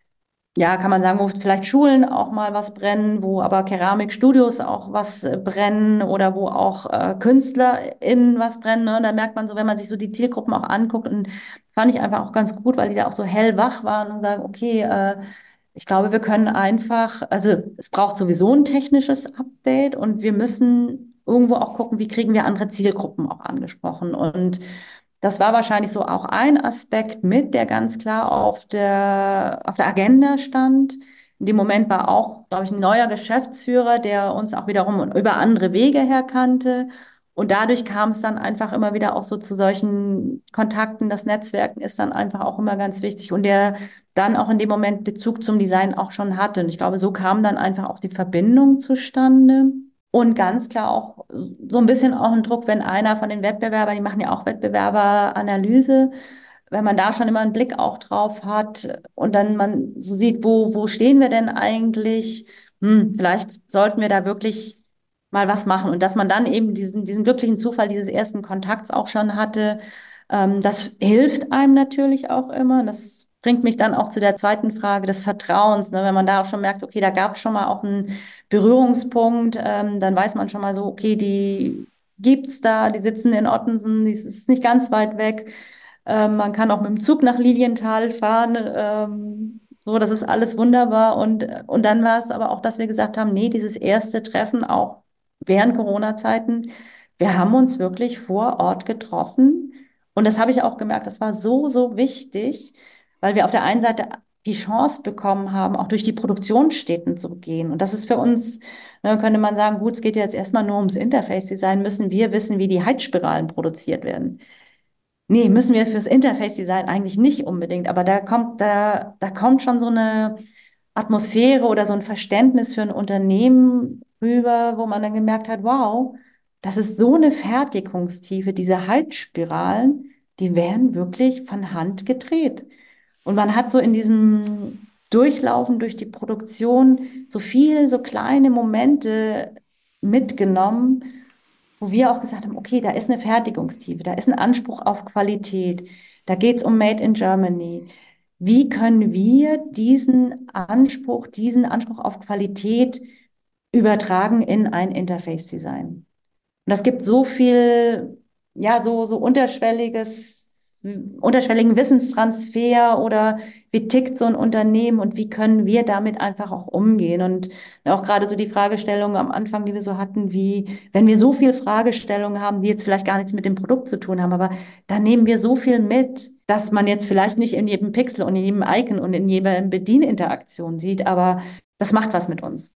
ja, kann man sagen, wo vielleicht Schulen auch mal was brennen, wo aber Keramikstudios auch was äh, brennen oder wo auch äh, KünstlerInnen was brennen. Ne? Da merkt man so, wenn man sich so die Zielgruppen auch anguckt, und das fand ich einfach auch ganz gut, weil die da auch so hellwach waren und sagen, okay, äh, ich glaube, wir können einfach, also es braucht sowieso ein technisches Update und wir müssen irgendwo auch gucken, wie kriegen wir andere Zielgruppen auch angesprochen. Und das war wahrscheinlich so auch ein Aspekt mit, der ganz klar auf der, auf der Agenda stand. In dem Moment war auch, glaube ich, ein neuer Geschäftsführer, der uns auch wiederum über andere Wege her kannte. Und dadurch kam es dann einfach immer wieder auch so zu solchen Kontakten. Das Netzwerken ist dann einfach auch immer ganz wichtig. Und der dann auch in dem Moment Bezug zum Design auch schon hatte. Und ich glaube, so kam dann einfach auch die Verbindung zustande. Und ganz klar auch so ein bisschen auch ein Druck, wenn einer von den Wettbewerbern, die machen ja auch Wettbewerberanalyse, wenn man da schon immer einen Blick auch drauf hat und dann man so sieht, wo, wo stehen wir denn eigentlich? Hm, vielleicht sollten wir da wirklich mal was machen. Und dass man dann eben diesen, diesen glücklichen Zufall dieses ersten Kontakts auch schon hatte, ähm, das hilft einem natürlich auch immer. Das bringt mich dann auch zu der zweiten Frage des Vertrauens, ne? Wenn man da auch schon merkt, okay, da gab es schon mal auch einen Berührungspunkt, ähm, dann weiß man schon mal so, okay, die gibt's da, die sitzen in Ottensen, die ist nicht ganz weit weg. Ähm, man kann auch mit dem Zug nach Lilienthal fahren. Ähm, so, das ist alles wunderbar. Und, und dann war es aber auch, dass wir gesagt haben, nee, dieses erste Treffen auch während Corona-Zeiten, wir haben uns wirklich vor Ort getroffen. Und das habe ich auch gemerkt, das war so, so wichtig, weil wir auf der einen Seite die Chance bekommen haben, auch durch die Produktionsstätten zu gehen. Und das ist für uns, ne, könnte man sagen, gut, es geht jetzt erstmal nur ums Interface-Design, müssen wir wissen, wie die Heizspiralen produziert werden. Nee, müssen wir fürs Interface-Design eigentlich nicht unbedingt, aber da kommt, da, da kommt schon so eine Atmosphäre oder so ein Verständnis für ein Unternehmen rüber, wo man dann gemerkt hat, wow, das ist so eine Fertigungstiefe, diese Heizspiralen, die werden wirklich von Hand gedreht. Und man hat so in diesem Durchlaufen durch die Produktion so viele, so kleine Momente mitgenommen, wo wir auch gesagt haben, okay, da ist eine Fertigungstiefe, da ist ein Anspruch auf Qualität, da geht es um Made in Germany. Wie können wir diesen Anspruch, diesen Anspruch auf Qualität übertragen in ein Interface-Design? Und das gibt so viel, ja, so, so unterschwelliges, unterschwelligen Wissenstransfer oder wie tickt so ein Unternehmen und wie können wir damit einfach auch umgehen? Und auch gerade so die Fragestellungen am Anfang, die wir so hatten, wie, wenn wir so viel Fragestellungen haben, die jetzt vielleicht gar nichts mit dem Produkt zu tun haben, aber da nehmen wir so viel mit, dass man jetzt vielleicht nicht in jedem Pixel und in jedem Icon und in jeder Bedieninteraktion sieht, aber das macht was mit uns.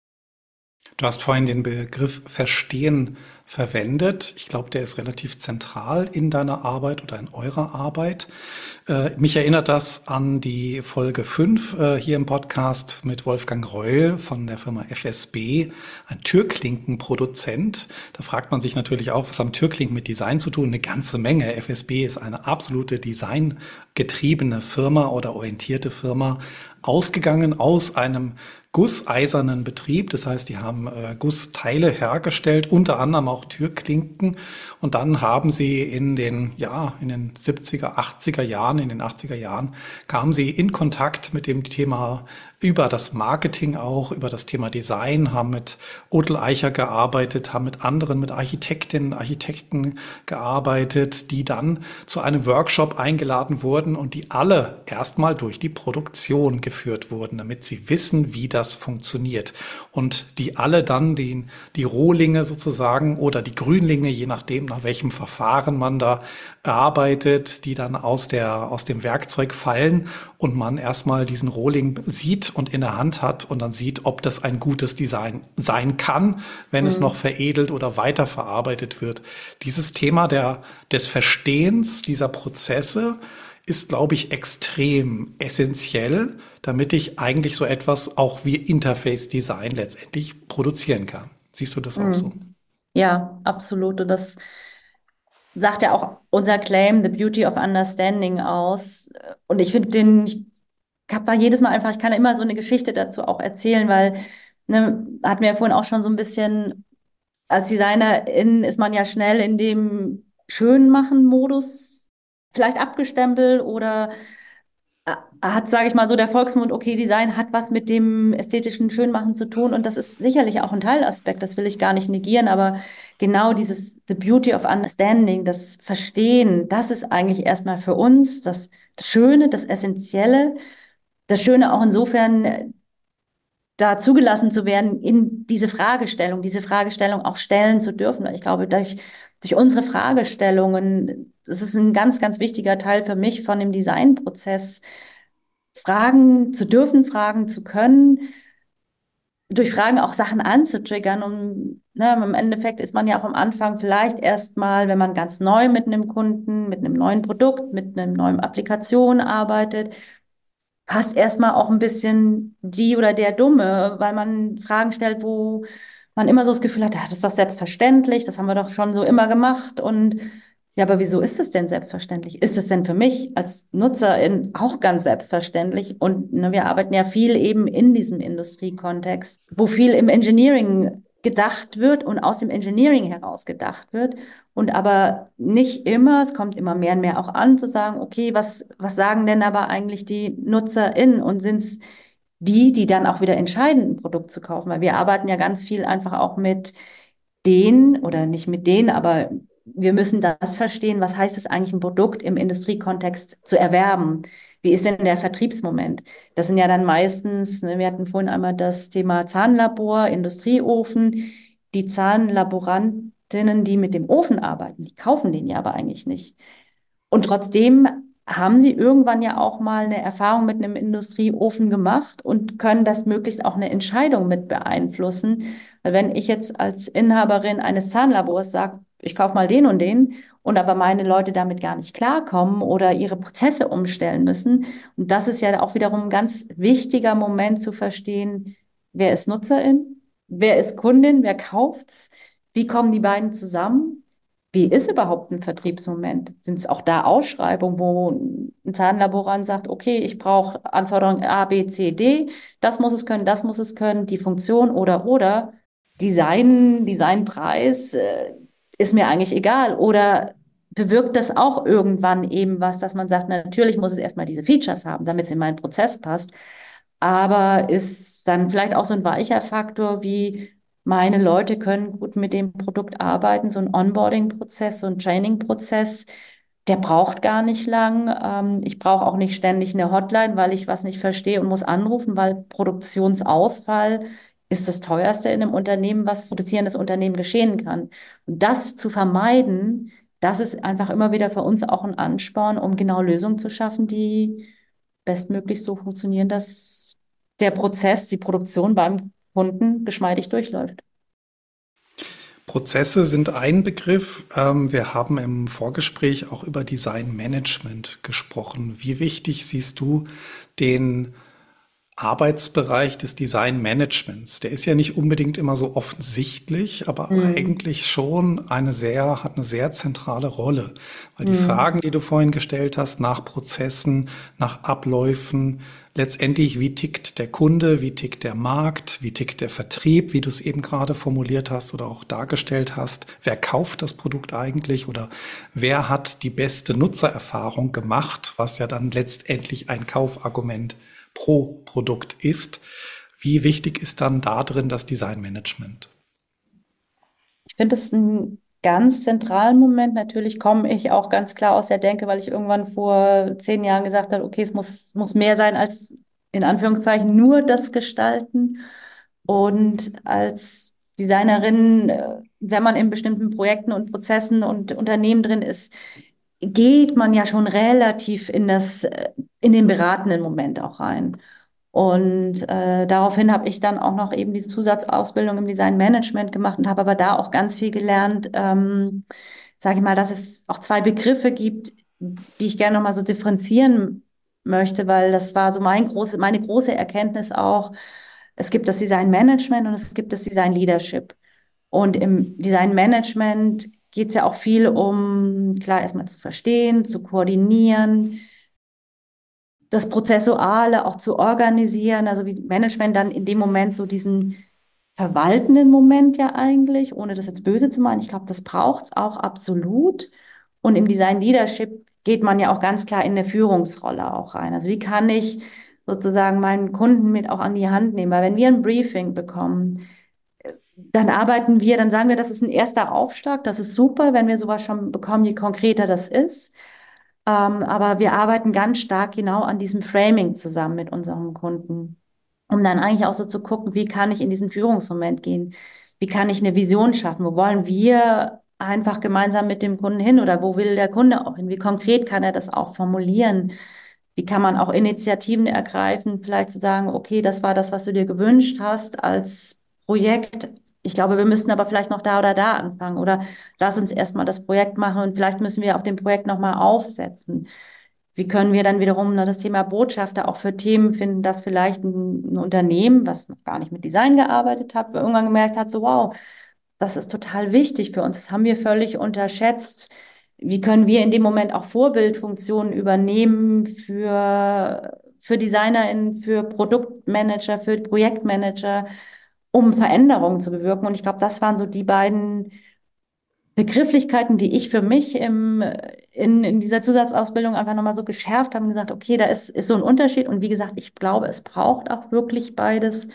Du hast vorhin den Begriff Verstehen verwendet. Ich glaube, der ist relativ zentral in deiner Arbeit oder in eurer Arbeit. Äh, mich erinnert das an die Folge fünf äh, hier im Podcast mit Wolfgang Reul von der Firma F S B, ein Türklinkenproduzent. Da fragt man sich natürlich auch, was haben Türklinken mit Design zu tun? Eine ganze Menge. F S B ist eine absolute designgetriebene Firma oder orientierte Firma, ausgegangen aus einem gusseisernen Betrieb. Das heißt, die haben äh, Gussteile hergestellt, unter anderem auch Türklinken. Und dann haben sie in den, ja, in den siebziger, achtziger Jahren, in den achtziger Jahren, kamen sie in Kontakt mit dem Thema über das Marketing auch, über das Thema Design, haben mit Odel Eicher gearbeitet, haben mit anderen, mit Architektinnen, Architekten gearbeitet, die dann zu einem Workshop eingeladen wurden und die alle erstmal durch die Produktion geführt wurden, damit sie wissen, wie das funktioniert. Und die alle dann die, die Rohlinge sozusagen oder die Grünlinge, je nachdem, nach welchem Verfahren man da arbeitet, die dann aus der, aus dem Werkzeug fallen und man erstmal diesen Rohling sieht und in der Hand hat und dann sieht, ob das ein gutes Design sein kann, wenn mhm. es noch veredelt oder weiterverarbeitet wird. Dieses Thema der, des Verstehens dieser Prozesse ist, glaube ich, extrem essentiell, damit ich eigentlich so etwas auch wie Interface Design letztendlich produzieren kann. Siehst du das auch so? Ja, absolut. Und das sagt ja auch unser Claim, The Beauty of Understanding aus. Und ich finde den, ich habe da jedes Mal einfach, ich kann immer so eine Geschichte dazu auch erzählen, weil, ne, hatten wir ja vorhin auch schon so ein bisschen, als Designerin ist man ja schnell in dem Schönmachen-Modus vielleicht abgestempelt oder hat, sage ich mal so, der Volksmund, okay, Design hat was mit dem ästhetischen Schönmachen zu tun und das ist sicherlich auch ein Teilaspekt, das will ich gar nicht negieren, aber genau dieses The Beauty of Understanding, das Verstehen, das ist eigentlich erstmal für uns das, das Schöne, das Essentielle, das Schöne auch insofern, da zugelassen zu werden, in diese Fragestellung, diese Fragestellung auch stellen zu dürfen. Weil ich glaube, durch, durch unsere Fragestellungen, das ist ein ganz, ganz wichtiger Teil für mich von dem Designprozess, fragen zu dürfen, fragen zu können, durch Fragen auch Sachen anzutriggern. Und ne, im Endeffekt ist man ja auch am Anfang vielleicht erstmal, wenn man ganz neu mit einem Kunden, mit einem neuen Produkt, mit einer neuen Applikation arbeitet, passt erstmal auch ein bisschen die oder der Dumme, weil man Fragen stellt, wo man immer so das Gefühl hat, ja, das ist doch selbstverständlich, das haben wir doch schon so immer gemacht. Und ja, aber wieso ist es denn selbstverständlich? Ist es denn für mich als Nutzerin auch ganz selbstverständlich? Und ne, wir arbeiten ja viel eben in diesem Industriekontext, wo viel im Engineering gedacht wird und aus dem Engineering heraus gedacht wird. Und aber nicht immer, es kommt immer mehr und mehr auch an, zu sagen, okay, was, was sagen denn aber eigentlich die NutzerInnen und sind es die, die dann auch wieder entscheiden, ein Produkt zu kaufen? Weil wir arbeiten ja ganz viel einfach auch mit denen oder nicht mit denen, aber wir müssen das verstehen, was heißt es eigentlich, ein Produkt im Industriekontext zu erwerben? Wie ist denn der Vertriebsmoment? Das sind ja dann meistens, ne, wir hatten vorhin einmal das Thema Zahnlabor, Industrieofen. Die Zahnlaborantinnen, die mit dem Ofen arbeiten, die kaufen den ja aber eigentlich nicht. Und trotzdem haben sie irgendwann ja auch mal eine Erfahrung mit einem Industrieofen gemacht und können bestmöglichst auch eine Entscheidung mit beeinflussen. Weil wenn ich jetzt als Inhaberin eines Zahnlabors sage, ich kaufe mal den und den und aber meine Leute damit gar nicht klarkommen oder ihre Prozesse umstellen müssen, und das ist ja auch wiederum ein ganz wichtiger Moment zu verstehen, wer ist Nutzerin, wer ist Kundin, wer kauft's, wie kommen die beiden zusammen? Wie ist überhaupt ein Vertriebsmoment? Sind es auch da Ausschreibungen, wo ein Zahnlaborant sagt, okay, ich brauche Anforderungen A, B, C, D, das muss es können, das muss es können, die Funktion oder oder Design, Designpreis, äh, ist mir eigentlich egal. Oder bewirkt das auch irgendwann eben was, dass man sagt, natürlich muss es erstmal diese Features haben, damit es in meinen Prozess passt. Aber ist dann vielleicht auch so ein weicher Faktor wie meine Leute können gut mit dem Produkt arbeiten, so ein Onboarding-Prozess, so ein Training-Prozess, der braucht gar nicht lang. Ähm, ich brauche auch nicht ständig eine Hotline, weil ich was nicht verstehe und muss anrufen, weil Produktionsausfall ist das teuerste in einem Unternehmen, was produzierendes Unternehmen geschehen kann. Und das zu vermeiden, das ist einfach immer wieder für uns auch ein Ansporn, um genau Lösungen zu schaffen, die bestmöglich so funktionieren, dass der Prozess, die Produktion beim Kunden geschmeidig durchläuft. Prozesse sind ein Begriff. Ähm, wir haben im Vorgespräch auch über Design Management gesprochen. Wie wichtig siehst du den Arbeitsbereich des Design Managements? Der ist ja nicht unbedingt immer so offensichtlich, aber Mhm. eigentlich schon eine sehr, hat eine sehr zentrale Rolle. Weil die Mhm. Fragen, die du vorhin gestellt hast, nach Prozessen, nach Abläufen, letztendlich, wie tickt der Kunde, wie tickt der Markt, wie tickt der Vertrieb, wie du es eben gerade formuliert hast oder auch dargestellt hast, wer kauft das Produkt eigentlich oder wer hat die beste Nutzererfahrung gemacht, was ja dann letztendlich ein Kaufargument pro Produkt ist. Wie wichtig ist dann da drin das Designmanagement? Ich finde es einen ganz zentralen Moment. Natürlich komme ich auch ganz klar aus der Denke, weil ich irgendwann vor zehn Jahren gesagt habe, okay, es muss, muss mehr sein als in Anführungszeichen nur das Gestalten. Und als Designerin, äh, wenn man in bestimmten Projekten und Prozessen und Unternehmen drin ist, geht man ja schon relativ in das, äh, in den beratenden Moment auch rein. Und äh, daraufhin habe ich dann auch noch eben diese Zusatzausbildung im Designmanagement gemacht und habe aber da auch ganz viel gelernt, ähm, sage ich mal, dass es auch zwei Begriffe gibt, die ich gerne noch mal so differenzieren möchte, weil das war so mein große, meine große Erkenntnis auch. Es gibt das Designmanagement und es gibt das Design Leadership. Und im Designmanagement geht es ja auch viel um, klar, erstmal zu verstehen, zu koordinieren, das Prozessuale auch zu organisieren, also wie Management dann in dem Moment so diesen verwaltenden Moment ja eigentlich, ohne das jetzt böse zu meinen. Ich glaube, das braucht es auch absolut. Und im Design Leadership geht man ja auch ganz klar in eine Führungsrolle auch rein. Also wie kann ich sozusagen meinen Kunden mit auch an die Hand nehmen? Weil wenn wir ein Briefing bekommen, dann arbeiten wir, dann sagen wir, das ist ein erster Aufschlag, das ist super, wenn wir sowas schon bekommen, je konkreter das ist. Ähm, aber wir arbeiten ganz stark genau an diesem Framing zusammen mit unseren Kunden, um dann eigentlich auch so zu gucken, wie kann ich in diesen Führungsmoment gehen? Wie kann ich eine Vision schaffen? Wo wollen wir einfach gemeinsam mit dem Kunden hin oder wo will der Kunde auch hin? Wie konkret kann er das auch formulieren? Wie kann man auch Initiativen ergreifen, vielleicht zu sagen, okay, das war das, was du dir gewünscht hast als Projekt. Ich glaube, wir müssten aber vielleicht noch da oder da anfangen oder lass uns erstmal das Projekt machen und vielleicht müssen wir auf dem Projekt nochmal aufsetzen. Wie können wir dann wiederum ne, das Thema Botschafter auch für Themen finden, dass vielleicht ein, ein Unternehmen, was noch gar nicht mit Design gearbeitet hat, irgendwann gemerkt hat, so wow, das ist total wichtig für uns. Das haben wir völlig unterschätzt. Wie können wir in dem Moment auch Vorbildfunktionen übernehmen für, für DesignerInnen, für Produktmanager, für Projektmanager, um Veränderungen zu bewirken? Und ich glaube, das waren so die beiden Begrifflichkeiten, die ich für mich im, in, in dieser Zusatzausbildung einfach nochmal so geschärft habe und gesagt, okay, da ist, ist so ein Unterschied. Und wie gesagt, ich glaube, es braucht auch wirklich beides,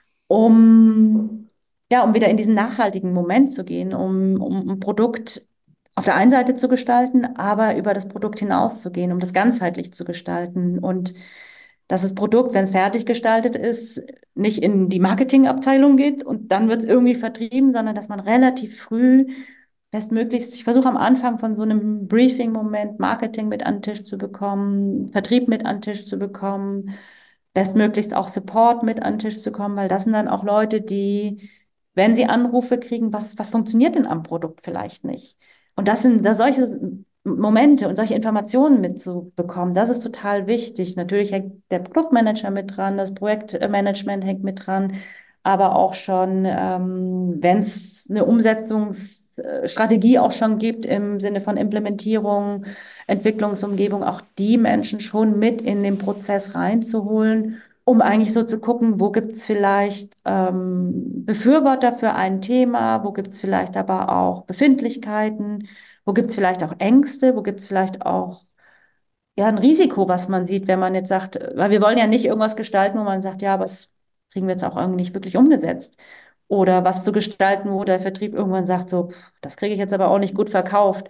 um, ja, um wieder in diesen nachhaltigen Moment zu gehen, um, um ein Produkt auf der einen Seite zu gestalten, aber über das Produkt hinaus zu gehen, um das ganzheitlich zu gestalten. Und dass das Produkt, wenn es fertig gestaltet ist, nicht in die Marketingabteilung geht und dann wird es irgendwie vertrieben, sondern dass man relativ früh bestmöglichst, ich versuche am Anfang von so einem Briefing-Moment Marketing mit an den Tisch zu bekommen, Vertrieb mit an den Tisch zu bekommen, bestmöglichst auch Support mit an den Tisch zu kommen, weil das sind dann auch Leute, die, wenn sie Anrufe kriegen, was, was funktioniert denn am Produkt vielleicht nicht? Und das sind da solche Momente und solche Informationen mitzubekommen, das ist total wichtig. Natürlich hängt der Produktmanager mit dran, das Projektmanagement hängt mit dran, aber auch schon, ähm, wenn es eine Umsetzungsstrategie auch schon gibt im Sinne von Implementierung, Entwicklungsumgebung, auch die Menschen schon mit in den Prozess reinzuholen, um eigentlich so zu gucken, wo gibt es vielleicht ähm, Befürworter für ein Thema, wo gibt es vielleicht aber auch Befindlichkeiten, wo gibt es vielleicht auch Ängste, wo gibt es vielleicht auch ja, ein Risiko, was man sieht, wenn man jetzt sagt, weil wir wollen ja nicht irgendwas gestalten, wo man sagt, ja, aber das kriegen wir jetzt auch irgendwie nicht wirklich umgesetzt. Oder was zu gestalten, wo der Vertrieb irgendwann sagt, so, pff, das kriege ich jetzt aber auch nicht gut verkauft.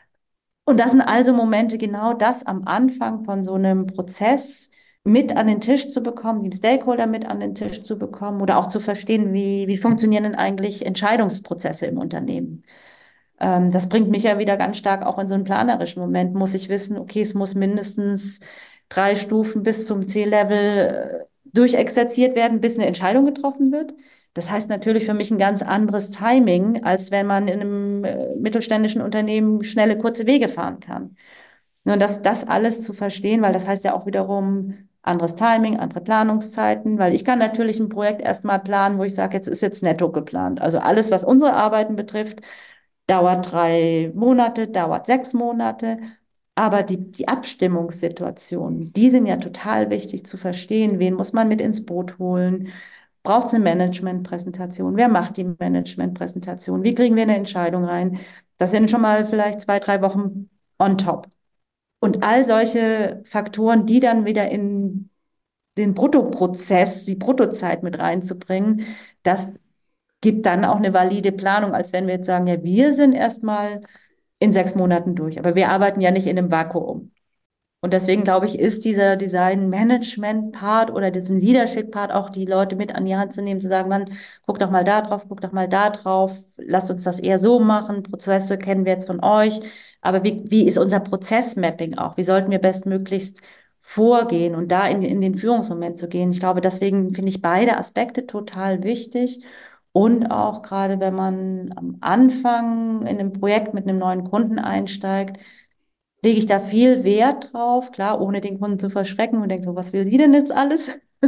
Und das sind also Momente, genau das am Anfang von so einem Prozess mit an den Tisch zu bekommen, die Stakeholder mit an den Tisch zu bekommen oder auch zu verstehen, wie, wie funktionieren denn eigentlich Entscheidungsprozesse im Unternehmen. Ähm, das bringt mich ja wieder ganz stark auch in so einen planerischen Moment. Muss ich wissen, okay, es muss mindestens drei Stufen bis zum C-Level äh, durchexerziert werden, bis eine Entscheidung getroffen wird. Das heißt natürlich für mich ein ganz anderes Timing, als wenn man in einem äh, mittelständischen Unternehmen schnelle, kurze Wege fahren kann. Nur das, das alles zu verstehen, weil das heißt ja auch wiederum anderes Timing, andere Planungszeiten, weil ich kann natürlich ein Projekt erstmal planen, wo ich sage, jetzt ist jetzt netto geplant. Also alles, was unsere Arbeiten betrifft, dauert drei Monate, dauert sechs Monate. Aber die, die Abstimmungssituationen, die sind ja total wichtig zu verstehen. Wen muss man mit ins Boot holen? Braucht es eine Managementpräsentation? Wer macht die Managementpräsentation? Wie kriegen wir eine Entscheidung rein? Das sind schon mal vielleicht zwei, drei Wochen on top. Und all solche Faktoren, die dann wieder in den Bruttoprozess, die Bruttozeit mit reinzubringen, das gibt dann auch eine valide Planung, als wenn wir jetzt sagen, ja, wir sind erstmal in sechs Monaten durch. Aber wir arbeiten ja nicht in einem Vakuum. Und deswegen glaube ich, ist dieser Design-Management-Part oder diesen Leadership-Part auch die Leute mit an die Hand zu nehmen, zu sagen, man, guck doch mal da drauf, guck doch mal da drauf, lasst uns das eher so machen, Prozesse kennen wir jetzt von euch, aber wie, wie ist unser Prozessmapping auch? Wie sollten wir bestmöglichst vorgehen und da in, in den Führungsmoment zu gehen? Ich glaube, deswegen finde ich beide Aspekte total wichtig. Und auch gerade, wenn man am Anfang in einem Projekt mit einem neuen Kunden einsteigt, lege ich da viel Wert drauf, klar, ohne den Kunden zu verschrecken und denke so, was will die denn jetzt alles?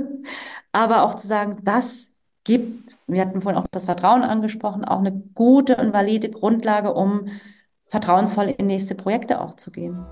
Aber auch zu sagen, das gibt, wir hatten vorhin auch das Vertrauen angesprochen, auch eine gute und valide Grundlage, um vertrauensvoll in nächste Projekte auch zu gehen.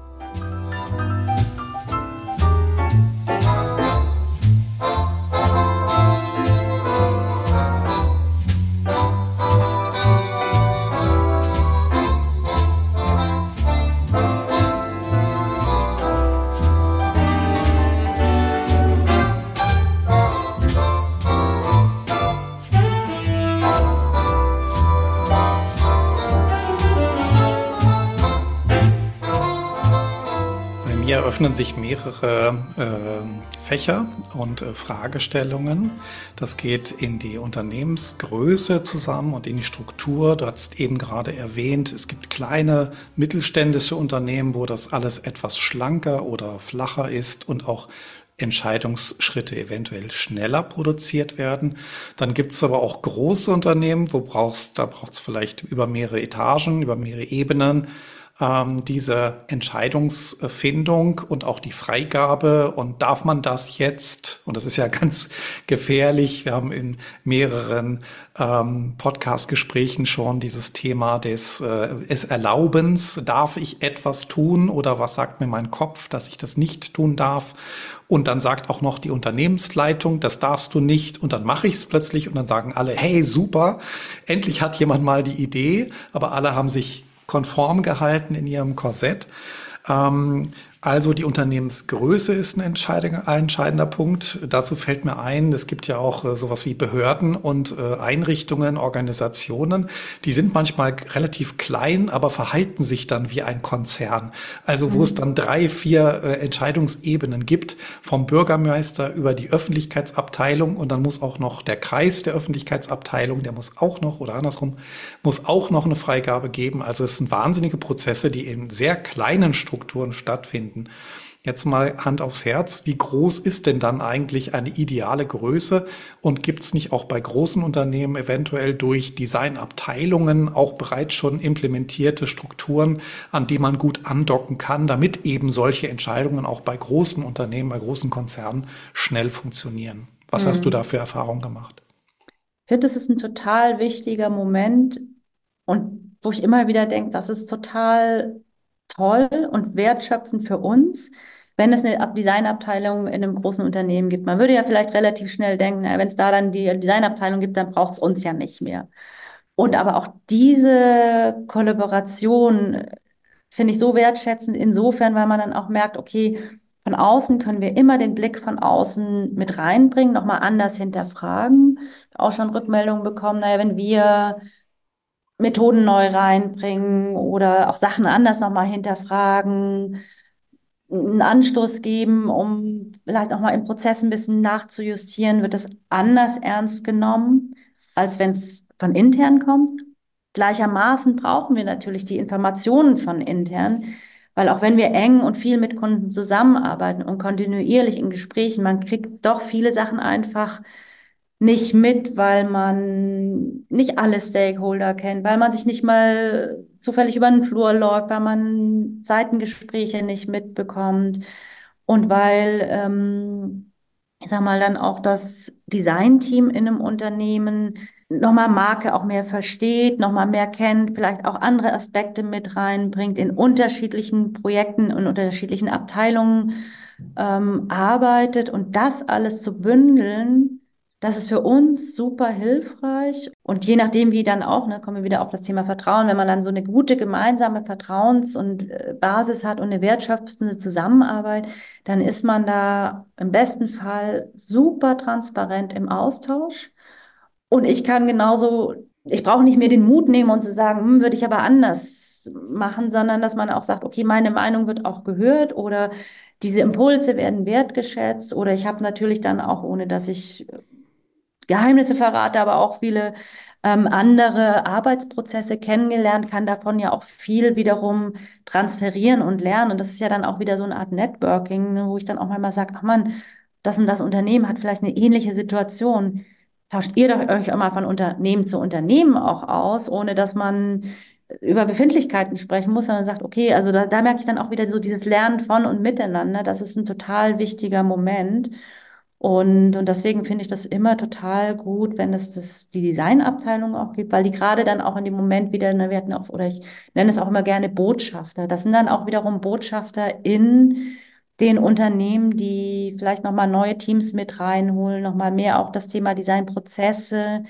Hier eröffnen sich mehrere äh, Fächer und äh, Fragestellungen. Das geht in die Unternehmensgröße zusammen und in die Struktur. Du hast eben gerade erwähnt, es gibt kleine mittelständische Unternehmen, wo das alles etwas schlanker oder flacher ist und auch Entscheidungsschritte eventuell schneller produziert werden. Dann gibt es aber auch große Unternehmen, wo brauchst, da braucht es vielleicht über mehrere Etagen, über mehrere Ebenen ähm, diese Entscheidungsfindung und auch die Freigabe. Und darf man das jetzt? Und das ist ja ganz gefährlich. Wir haben in mehreren ähm, Podcast-Gesprächen schon dieses Thema des äh, es Erlaubens. Darf ich etwas tun oder was sagt mir mein Kopf, dass ich das nicht tun darf? Und dann sagt auch noch die Unternehmensleitung, das darfst du nicht. Und dann mache ich es plötzlich und dann sagen alle, hey, super, endlich hat jemand mal die Idee. Aber alle haben sich konform gehalten in ihrem Korsett. Ähm, also die Unternehmensgröße ist ein entscheidender, ein entscheidender Punkt. Dazu fällt mir ein, es gibt ja auch äh, sowas wie Behörden und äh, Einrichtungen, Organisationen. Die sind manchmal relativ klein, aber verhalten sich dann wie ein Konzern. Also wo es dann drei, vier äh, Entscheidungsebenen gibt, vom Bürgermeister über die Öffentlichkeitsabteilung und dann muss auch noch der Kreis der Öffentlichkeitsabteilung, der muss auch noch oder andersrum, muss auch noch eine Freigabe geben. Also es sind wahnsinnige Prozesse, die in sehr kleinen Strukturen stattfinden. Jetzt mal Hand aufs Herz, wie groß ist denn dann eigentlich eine ideale Größe und gibt es nicht auch bei großen Unternehmen eventuell durch Designabteilungen auch bereits schon implementierte Strukturen, an die man gut andocken kann, damit eben solche Entscheidungen auch bei großen Unternehmen, bei großen Konzernen schnell funktionieren? Was hast du da für Erfahrungen gemacht? Ich finde, das ist ein total wichtiger Moment und wo ich immer wieder denke, das ist total toll und wertschöpfend für uns, wenn es eine Ab- Designabteilung in einem großen Unternehmen gibt. Man würde ja vielleicht relativ schnell denken, na, wenn es da dann die Designabteilung gibt, dann braucht es uns ja nicht mehr. Und aber auch diese Kollaboration finde ich so wertschätzend insofern, weil man dann auch merkt, okay, von außen können wir immer den Blick von außen mit reinbringen, nochmal anders hinterfragen. Auch schon Rückmeldungen bekommen, naja, wenn wir Methoden neu reinbringen oder auch Sachen anders nochmal hinterfragen, einen Anstoß geben, um vielleicht nochmal im Prozess ein bisschen nachzujustieren, wird das anders ernst genommen, als wenn es von intern kommt. Gleichermaßen brauchen wir natürlich die Informationen von intern, weil auch wenn wir eng und viel mit Kunden zusammenarbeiten und kontinuierlich in Gesprächen, man kriegt doch viele Sachen einfach nicht mit, weil man nicht alle Stakeholder kennt, weil man sich nicht mal zufällig über den Flur läuft, weil man Seitengespräche nicht mitbekommt und weil, ähm, ich sag mal, dann auch das Designteam in einem Unternehmen nochmal Marke auch mehr versteht, nochmal mehr kennt, vielleicht auch andere Aspekte mit reinbringt, in unterschiedlichen Projekten und unterschiedlichen Abteilungen ähm, arbeitet und das alles zu bündeln. Das ist für uns super hilfreich. Und je nachdem, wie dann auch, ne, kommen wir wieder auf das Thema Vertrauen, wenn man dann so eine gute gemeinsame Vertrauens- und äh, Basis hat und eine wertschöpfende Zusammenarbeit, dann ist man da im besten Fall super transparent im Austausch. Und ich kann genauso, ich brauche nicht mehr den Mut nehmen und zu sagen, hm, würde ich aber anders machen, sondern dass man auch sagt, okay, meine Meinung wird auch gehört oder diese Impulse werden wertgeschätzt oder ich habe natürlich dann auch, ohne dass ich Geheimnisse verrate, aber auch viele ähm, andere Arbeitsprozesse kennengelernt, kann davon ja auch viel wiederum transferieren und lernen. Und das ist ja dann auch wieder so eine Art Networking, ne, wo ich dann auch manchmal sage, ach Mann, das und das Unternehmen hat vielleicht eine ähnliche Situation. Tauscht ihr doch euch auch mal von Unternehmen zu Unternehmen auch aus, ohne dass man über Befindlichkeiten sprechen muss, sondern sagt, okay, also da, da merke ich dann auch wieder so dieses Lernen von und miteinander. Das ist ein total wichtiger Moment. Und, und deswegen finde ich das immer total gut, wenn es das, die Designabteilung auch gibt, weil die gerade dann auch in dem Moment wieder, ne, wir hatten auch, oder ich nenne es auch immer gerne Botschafter. Das sind dann auch wiederum Botschafter in den Unternehmen, die vielleicht nochmal neue Teams mit reinholen, nochmal mehr auch das Thema Designprozesse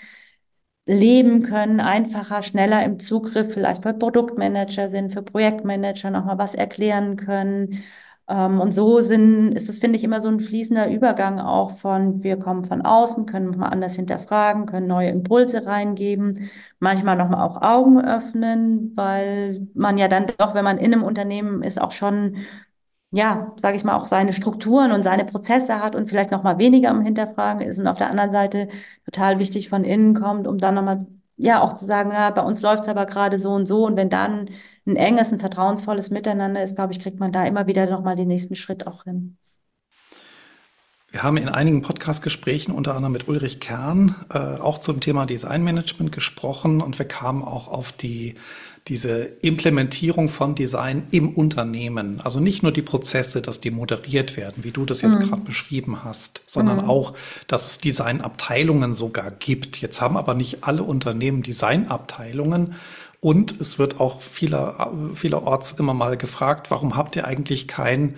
leben können, einfacher, schneller im Zugriff, vielleicht für Produktmanager sind, für Projektmanager nochmal was erklären können. Ähm, und so sind, ist es, finde ich, immer so ein fließender Übergang auch von, wir kommen von außen, können nochmal anders hinterfragen, können neue Impulse reingeben, manchmal nochmal auch Augen öffnen, weil man ja dann doch, wenn man in einem Unternehmen ist, auch schon ja, sage ich mal, auch seine Strukturen und seine Prozesse hat und vielleicht noch mal weniger am Hinterfragen ist und auf der anderen Seite total wichtig von innen kommt, um dann nochmal, ja, auch zu sagen, ja, bei uns läuft es aber gerade so und so und wenn dann ein enges, ein vertrauensvolles Miteinander ist, glaube ich, kriegt man da immer wieder nochmal den nächsten Schritt auch hin. Wir haben in einigen Podcast-Gesprächen, unter anderem mit Ulrich Kern, äh, auch zum Thema Designmanagement gesprochen und wir kamen auch auf die, diese Implementierung von Design im Unternehmen. Also nicht nur die Prozesse, dass die moderiert werden, wie du das jetzt gerade Mhm. beschrieben hast, sondern Mhm. auch, dass es Designabteilungen sogar gibt. Jetzt haben aber nicht alle Unternehmen Designabteilungen. Und es wird auch vieler, vielerorts immer mal gefragt, warum habt ihr eigentlich kein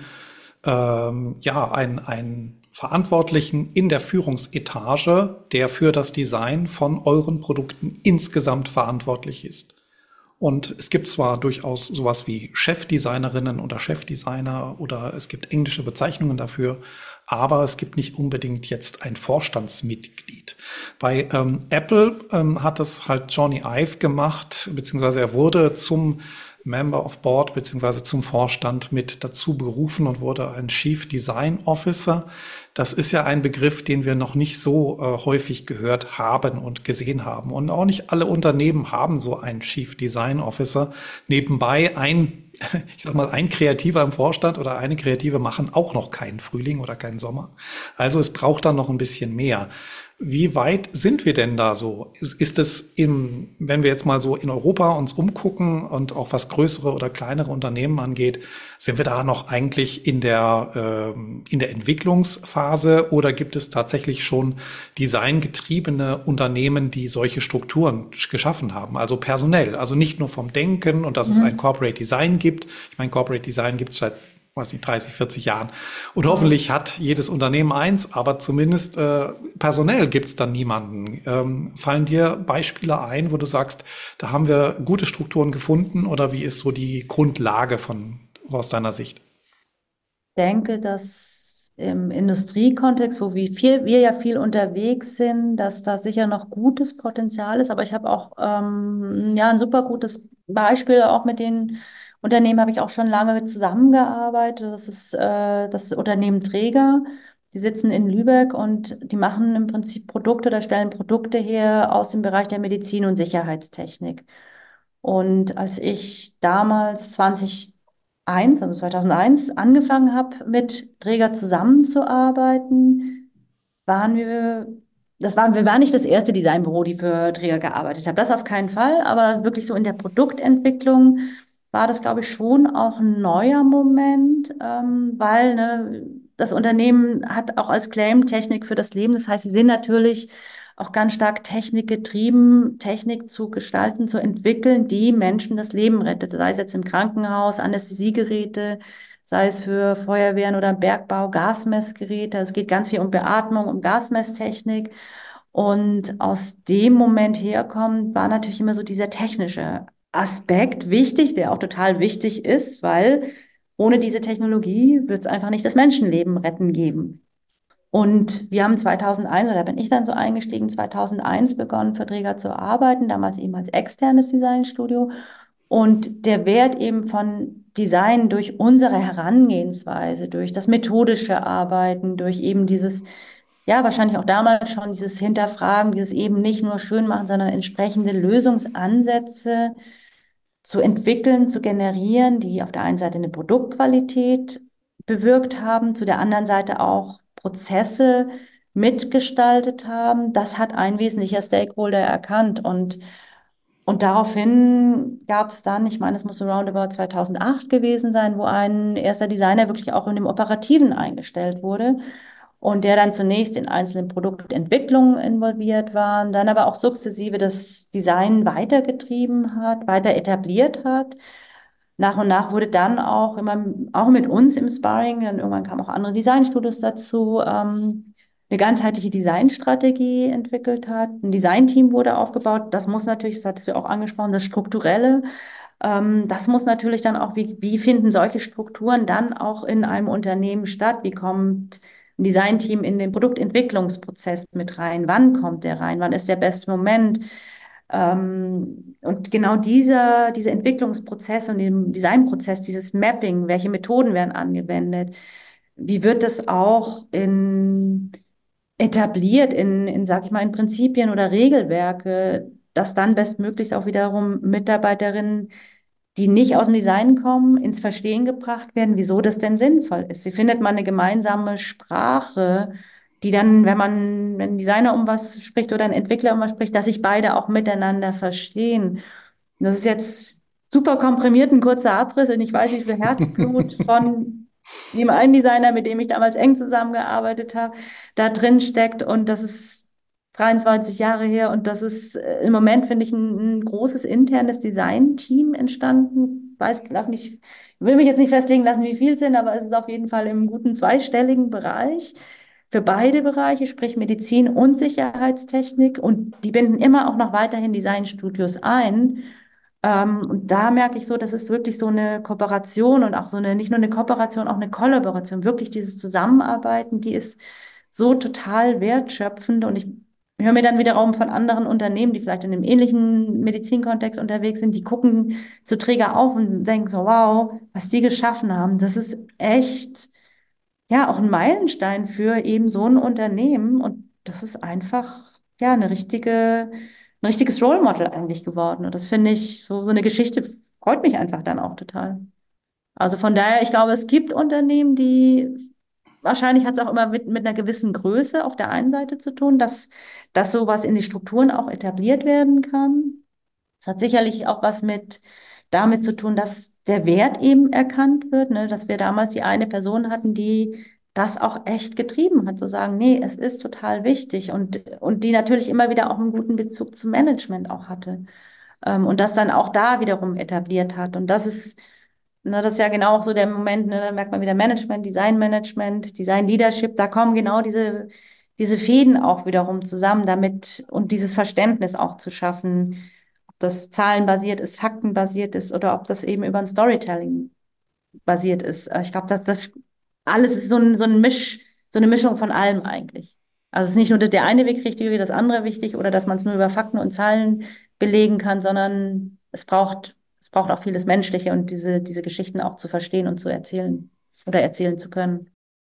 ähm, ja, ein, ein Verantwortlichen in der Führungsetage, der für das Design von euren Produkten insgesamt verantwortlich ist. Und es gibt zwar durchaus sowas wie Chefdesignerinnen oder Chefdesigner oder es gibt englische Bezeichnungen dafür, aber es gibt nicht unbedingt jetzt ein Vorstandsmitglied. Bei ähm, Apple ähm, hat es halt Johnny Ive gemacht, beziehungsweise er wurde zum Member of Board beziehungsweise zum Vorstand mit dazu berufen und wurde ein Chief Design Officer. Das ist ja ein Begriff, den wir noch nicht so äh, häufig gehört haben und gesehen haben. Und auch nicht alle Unternehmen haben so einen Chief Design Officer. Nebenbei ein, ich sag mal, ein Kreativer im Vorstand oder eine Kreative machen auch noch keinen Frühling oder keinen Sommer. Also es braucht dann noch ein bisschen mehr. Wie weit sind wir denn da so? Ist es im, wenn wir jetzt mal so in Europa uns umgucken und auch was größere oder kleinere Unternehmen angeht, sind wir da noch eigentlich in der, ähm, in der Entwicklungsphase oder gibt es tatsächlich schon designgetriebene Unternehmen, die solche Strukturen geschaffen haben? Also personell, also nicht nur vom Denken und dass es ein Mhm. Corporate Design gibt. Ich meine, Corporate Design gibt es seit weiß nicht, dreißig, vierzig Jahren. Und Mhm. hoffentlich hat jedes Unternehmen eins, aber zumindest äh, personell gibt es dann niemanden. Ähm, fallen dir Beispiele ein, wo du sagst, da haben wir gute Strukturen gefunden oder wie ist so die Grundlage von aus deiner Sicht? Denke, dass im Industriekontext, wo wir viel, wir ja viel unterwegs sind, dass da sicher noch gutes Potenzial ist. Aber ich habe auch ähm, ja ein super gutes Beispiel. Auch mit den Unternehmen habe ich auch schon lange zusammengearbeitet. Das ist äh, das Unternehmen Träger. Die sitzen in Lübeck und die machen im Prinzip Produkte oder stellen Produkte her aus dem Bereich der Medizin und Sicherheitstechnik. Und als ich damals zwanzig eins, also zweitausendeins, angefangen habe, mit Träger zusammenzuarbeiten, waren wir, das waren, wir waren nicht das erste Designbüro, die für Träger gearbeitet haben. Das auf keinen Fall, aber wirklich so in der Produktentwicklung war das, glaube ich, schon auch ein neuer Moment, ähm, weil ne, das Unternehmen hat auch als Claim Technik für das Leben. Das heißt, sie sind natürlich auch ganz stark Technik getrieben, Technik zu gestalten, zu entwickeln, die Menschen das Leben rettet. Sei es jetzt im Krankenhaus, Anästhesiegeräte, sei es für Feuerwehren oder Bergbau, Gasmessgeräte. Es geht ganz viel um Beatmung, um Gasmesstechnik. Und aus dem Moment herkommt, war natürlich immer so dieser technische Aspekt wichtig, der auch total wichtig ist, weil ohne diese Technologie wird es einfach nicht das Menschenleben retten geben. Und wir haben zweitausendeins, oder bin ich dann so eingestiegen, zweitausendeins begonnen, für Träger zu arbeiten, damals eben als externes Designstudio. Und der Wert eben von Design durch unsere Herangehensweise, durch das methodische Arbeiten, durch eben dieses, ja, wahrscheinlich auch damals schon dieses Hinterfragen, dieses eben nicht nur schön machen, sondern entsprechende Lösungsansätze zu entwickeln, zu generieren, die auf der einen Seite eine Produktqualität bewirkt haben, zu der anderen Seite auch Prozesse mitgestaltet haben. Das hat ein wesentlicher Stakeholder erkannt und und daraufhin gab es dann, ich meine, es muss so roundabout zweitausendacht gewesen sein, wo ein erster Designer wirklich auch in dem Operativen eingestellt wurde und der dann zunächst in einzelnen Produktentwicklungen involviert war, und dann aber auch sukzessive das Design weitergetrieben hat, weiter etabliert hat. Nach und nach wurde dann auch immer, auch mit uns im Sparring, dann irgendwann kamen auch andere Designstudios dazu, ähm, eine ganzheitliche Designstrategie entwickelt hat. Ein Designteam wurde aufgebaut. Das muss natürlich, das hattest du auch angesprochen, das Strukturelle. Ähm, das muss natürlich dann auch, wie, wie finden solche Strukturen dann auch in einem Unternehmen statt? Wie kommt ein Designteam in den Produktentwicklungsprozess mit rein? Wann kommt der rein? Wann ist der beste Moment? Ähm, und genau dieser, dieser Entwicklungsprozess und den Designprozess, dieses Mapping, welche Methoden werden angewendet, wie wird das auch in, etabliert in, in, sag ich mal, in Prinzipien oder Regelwerke, dass dann bestmöglichst auch wiederum Mitarbeiterinnen, die nicht aus dem Design kommen, ins Verstehen gebracht werden, wieso das denn sinnvoll ist. Wie findet man eine gemeinsame Sprache, die dann, wenn man, wenn ein Designer um was spricht oder ein Entwickler um was spricht, dass sich beide auch miteinander verstehen. Und das ist jetzt super komprimiert, ein kurzer Abriss und ich weiß nicht, wie viel Herzblut von dem einen Designer, mit dem ich damals eng zusammengearbeitet habe, da drin steckt und das ist dreiundzwanzig Jahre her und das ist äh, im Moment, finde ich, ein, ein großes internes Design-Team entstanden. Weiß, lass mich, will mich jetzt nicht festlegen lassen, wie viel es sind, aber es ist auf jeden Fall im guten zweistelligen Bereich für beide Bereiche, sprich Medizin und Sicherheitstechnik. Und die binden immer auch noch weiterhin Designstudios ein. Ähm, und da merke ich so, das ist wirklich so eine Kooperation und auch so eine, nicht nur eine Kooperation, auch eine Kollaboration, wirklich dieses Zusammenarbeiten, die ist so total wertschöpfend. Und ich höre mir dann wiederum von anderen Unternehmen, die vielleicht in einem ähnlichen Medizinkontext unterwegs sind, die gucken zu Träger auf und denken so, wow, was die geschaffen haben, das ist echt, ja, auch ein Meilenstein für eben so ein Unternehmen. Und das ist einfach, ja, eine richtige, ein richtiges Role Model eigentlich geworden. Und das finde ich, so, so eine Geschichte freut mich einfach dann auch total. Also von daher, ich glaube, es gibt Unternehmen, die wahrscheinlich hat es auch immer mit, mit einer gewissen Größe auf der einen Seite zu tun, dass, dass sowas in die Strukturen auch etabliert werden kann. Es hat sicherlich auch was mit damit zu tun, dass der Wert eben erkannt wird, ne? Dass wir damals die eine Person hatten, die das auch echt getrieben hat, zu sagen, nee, es ist total wichtig und, und die natürlich immer wieder auch einen guten Bezug zum Management auch hatte. Ähm, und das dann auch da wiederum etabliert hat. Und das ist, ne, das ist ja genau auch so der Moment, ne, da merkt man wieder Management, Designmanagement, Design Leadership, da kommen genau diese, diese Fäden auch wiederum zusammen, damit und dieses Verständnis auch zu schaffen, ob das zahlenbasiert ist, faktenbasiert ist oder ob das eben über ein Storytelling basiert ist. Äh, Ich glaube, dass das alles ist so ein, so ein Misch, so eine Mischung von allem eigentlich. Also es ist nicht nur der eine Weg richtig wie das andere wichtig oder dass man es nur über Fakten und Zahlen belegen kann, sondern es braucht, es braucht auch vieles Menschliche und diese, diese Geschichten auch zu verstehen und zu erzählen oder erzählen zu können.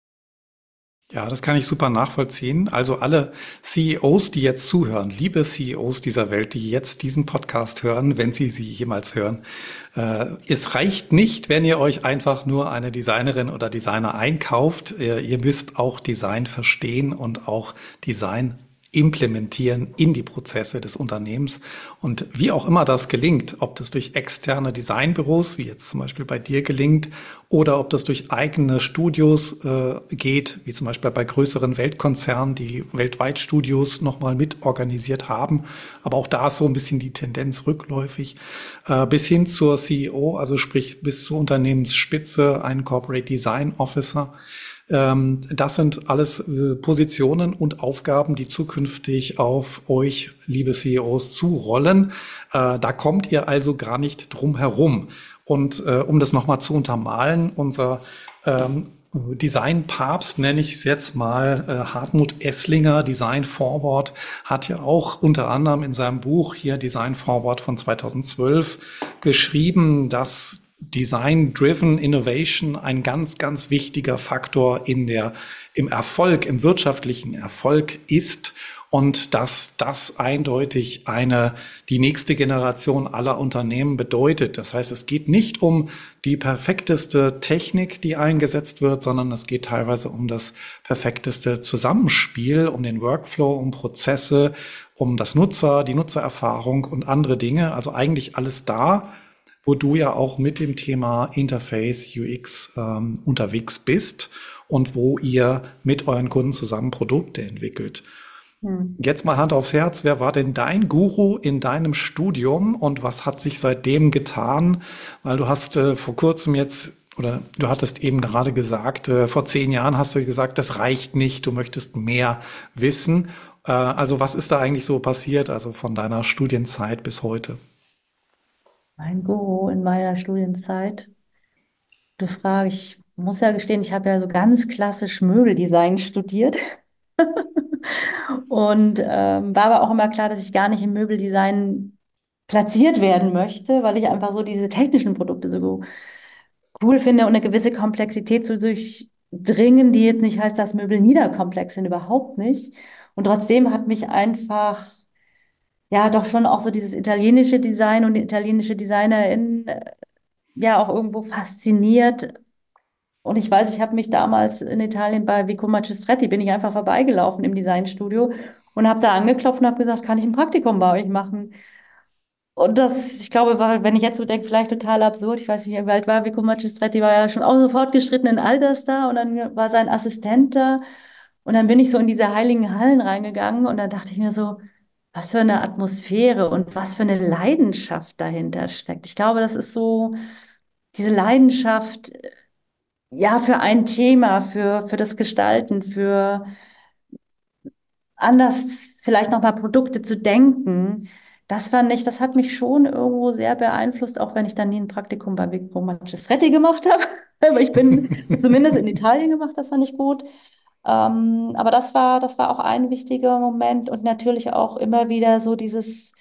Ja, das kann ich super nachvollziehen. Also alle C E Os, die jetzt zuhören, liebe C E Os dieser Welt, die jetzt diesen Podcast hören, wenn sie sie jemals hören, äh, es reicht nicht, wenn ihr euch einfach nur eine Designerin oder Designer einkauft. Äh, ihr müsst auch Design verstehen und auch Design implementieren in die Prozesse des Unternehmens. Und wie auch immer das gelingt, ob das durch externe Designbüros, wie jetzt zum Beispiel bei dir gelingt, oder ob das durch eigene Studios äh, geht, wie zum Beispiel bei größeren Weltkonzernen, die weltweit Studios nochmal mit organisiert haben. Aber auch da ist so ein bisschen die Tendenz rückläufig, äh, bis hin zur C E O, also sprich bis zur Unternehmensspitze, ein Corporate Design Officer. Ähm, das sind alles äh, Positionen und Aufgaben, die zukünftig auf euch, liebe C E Os, zurollen. Äh, da kommt ihr also gar nicht drum herum. Und äh, um das nochmal zu untermalen, unser ähm, Design-Papst, nenne ich es jetzt mal, äh, Hartmut Esslinger, Design Forward, hat ja auch unter anderem in seinem Buch hier Design Forward von zweitausendzwölf geschrieben, dass Design-driven Innovation ein ganz, ganz wichtiger Faktor in der, im Erfolg, im wirtschaftlichen Erfolg ist und dass das eindeutig eine, die nächste Generation aller Unternehmen bedeutet. Das heißt, es geht nicht um die perfekteste Technik, die eingesetzt wird, sondern es geht teilweise um das perfekteste Zusammenspiel, um den Workflow, um Prozesse, um das Nutzer, die Nutzererfahrung und andere Dinge. Also eigentlich alles da, wo du ja auch mit dem Thema Interface U X ähm, unterwegs bist und wo ihr mit euren Kunden zusammen Produkte entwickelt. Hm. Jetzt mal Hand aufs Herz, wer war denn dein Guru in deinem Studium und was hat sich seitdem getan? Weil du hast äh, vor kurzem jetzt, oder du hattest eben gerade gesagt, äh, vor zehn Jahren hast du gesagt, das reicht nicht, du möchtest mehr wissen. Äh, also was ist da eigentlich so passiert, also von deiner Studienzeit bis heute? Mein Guru in meiner Studienzeit. Gute Frage. Ich muss ja gestehen, ich habe ja so ganz klassisch Möbeldesign studiert. Und ähm, war aber auch immer klar, dass ich gar nicht im Möbeldesign platziert werden möchte, weil ich einfach so diese technischen Produkte so cool finde und eine gewisse Komplexität zu durchdringen, die jetzt nicht heißt, dass Möbel niederkomplex sind, überhaupt nicht. Und trotzdem hat mich einfach, ja, doch schon auch so dieses italienische Design und die italienische Designerin äh, ja auch irgendwo fasziniert. Und ich weiß, ich habe mich damals in Italien bei Vico Magistretti, bin ich einfach vorbeigelaufen im Designstudio und habe da angeklopft und habe gesagt, kann ich ein Praktikum bei euch machen? Und das, ich glaube, war, wenn ich jetzt so denke, vielleicht total absurd. Ich weiß nicht, wie alt war Vico Magistretti, war ja schon auch so fortgeschrittenen Alters da und dann war sein Assistent da. Und dann bin ich so in diese heiligen Hallen reingegangen und dann dachte ich mir so, was für eine Atmosphäre und was für eine Leidenschaft dahinter steckt. Ich glaube, das ist so diese Leidenschaft, ja, für ein Thema, für, für das Gestalten, für anders vielleicht nochmal Produkte zu denken. Das fand ich, das hat mich schon irgendwo sehr beeinflusst, auch wenn ich dann nie ein Praktikum bei Vico Magistretti gemacht habe. Aber ich bin zumindest in Italien gemacht, das fand ich gut. Ähm, aber das war, das war auch ein wichtiger Moment und natürlich auch immer wieder so dieses,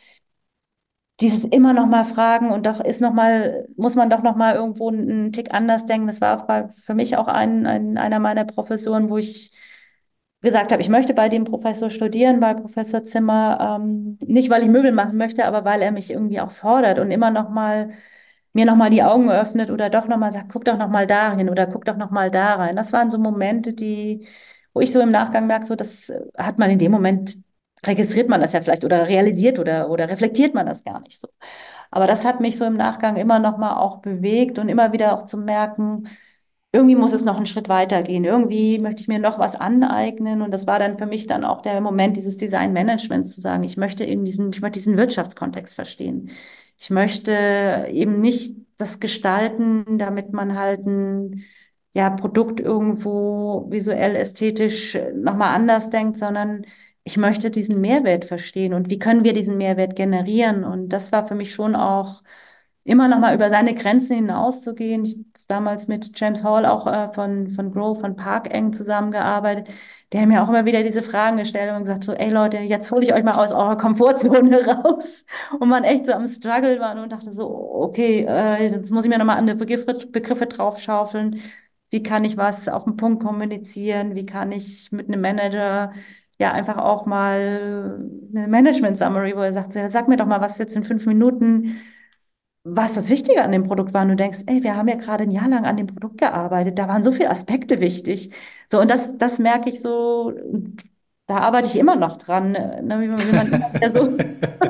dieses immer noch mal fragen und doch ist noch mal, muss man doch noch mal irgendwo einen Tick anders denken. Das war auch bei, für mich auch ein, ein, einer meiner Professoren, wo ich gesagt habe, ich möchte bei dem Professor studieren, bei Professor Zimmer, ähm, nicht weil ich Möbel machen möchte, aber weil er mich irgendwie auch fordert und immer noch mal mir noch mal die Augen öffnet oder doch noch mal sagt, guck doch noch mal dahin oder guck doch noch mal da rein. Das waren so Momente, die, wo ich so im Nachgang merke, so das hat man in dem Moment, registriert man das ja vielleicht oder realisiert oder, oder reflektiert man das gar nicht so. Aber das hat mich so im Nachgang immer noch mal auch bewegt und immer wieder auch zu merken, irgendwie muss es noch einen Schritt weiter gehen. Irgendwie möchte ich mir noch was aneignen. Und das war dann für mich dann auch der Moment dieses Designmanagements zu sagen, ich möchte in diesen, ich möchte diesen Wirtschaftskontext verstehen. Ich möchte eben nicht das gestalten, damit man halt ein ja, Produkt irgendwo visuell, ästhetisch nochmal anders denkt, sondern ich möchte diesen Mehrwert verstehen und wie können wir diesen Mehrwert generieren. Und das war für mich schon auch immer noch mal über seine Grenzen hinauszugehen. Ich habe damals mit James Hall auch äh, von, von Grow, von Park eng zusammengearbeitet, der mir auch immer wieder diese Fragen gestellt hat und gesagt so, ey Leute, jetzt hole ich euch mal aus eurer Komfortzone raus. Und man echt so am Struggle war und dachte so, okay, äh, jetzt muss ich mir noch mal andere Begriffe, Begriffe draufschaufeln. Wie kann ich was auf den Punkt kommunizieren? Wie kann ich mit einem Manager ja einfach auch mal eine Management Summary, wo er sagt, so, ja, sag mir doch mal, was jetzt in fünf Minuten was das Wichtige an dem Produkt war. Und du denkst, ey, wir haben ja gerade ein Jahr lang an dem Produkt gearbeitet, da waren so viele Aspekte wichtig. So, und das, das merke ich so, und da arbeite ich immer noch dran, äh, ne, wie man, wie man immer wieder so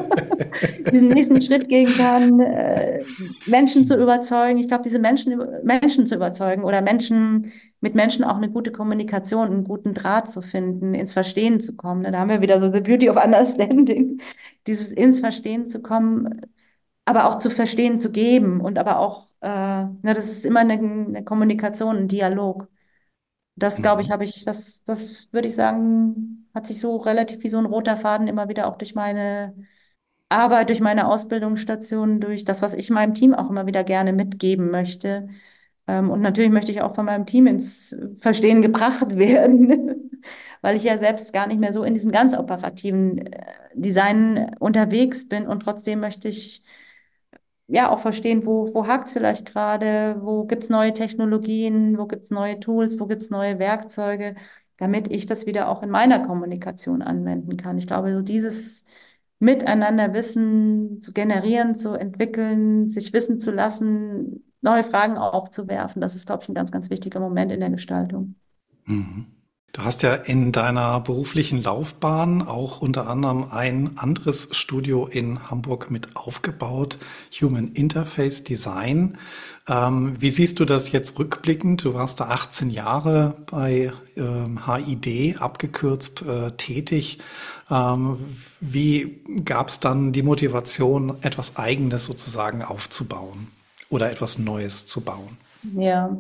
diesen nächsten Schritt gehen kann, äh, Menschen zu überzeugen. Ich glaube, diese Menschen, Menschen zu überzeugen oder Menschen, mit Menschen auch eine gute Kommunikation, einen guten Draht zu finden, ins Verstehen zu kommen. Ne? Da haben wir wieder so the beauty of understanding, dieses ins Verstehen zu kommen, aber auch zu verstehen, zu geben und aber auch, äh, ne, das ist immer eine, eine Kommunikation, ein Dialog. Das, glaube ich, Mhm. habe ich, das, das würde ich sagen, hat sich so relativ wie so ein roter Faden immer wieder auch durch meine Arbeit, durch meine Ausbildungsstation, durch das, was ich meinem Team auch immer wieder gerne mitgeben möchte. Ähm, und natürlich möchte ich auch von meinem Team ins Verstehen gebracht werden, weil ich ja selbst gar nicht mehr so in diesem ganz operativen äh, Design unterwegs bin und trotzdem möchte ich ja auch verstehen, wo, wo hakt es vielleicht gerade, wo gibt es neue Technologien, wo gibt es neue Tools, wo gibt es neue Werkzeuge, damit ich das wieder auch in meiner Kommunikation anwenden kann. Ich glaube, so dieses Miteinander Wissen zu generieren, zu entwickeln, sich wissen zu lassen, neue Fragen aufzuwerfen, das ist, glaube ich, ein ganz, ganz wichtiger Moment in der Gestaltung. Mhm. Du hast ja in deiner beruflichen Laufbahn auch unter anderem ein anderes Studio in Hamburg mit aufgebaut, Human Interface Design. Ähm, wie siehst du das jetzt rückblickend? Du warst da achtzehn Jahre bei ähm, H I D, abgekürzt, äh, tätig. Ähm, wie gab es dann die Motivation, etwas Eigenes sozusagen aufzubauen oder etwas Neues zu bauen? Ja.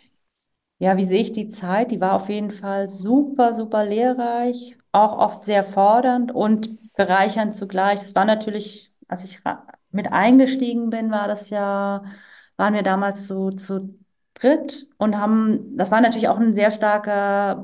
Ja, wie sehe ich die Zeit? Die war auf jeden Fall super, super lehrreich, auch oft sehr fordernd und bereichernd zugleich. Es war natürlich, als ich ra- mit eingestiegen bin, war das ja, waren wir damals so zu dritt und haben, das war natürlich auch ein sehr starker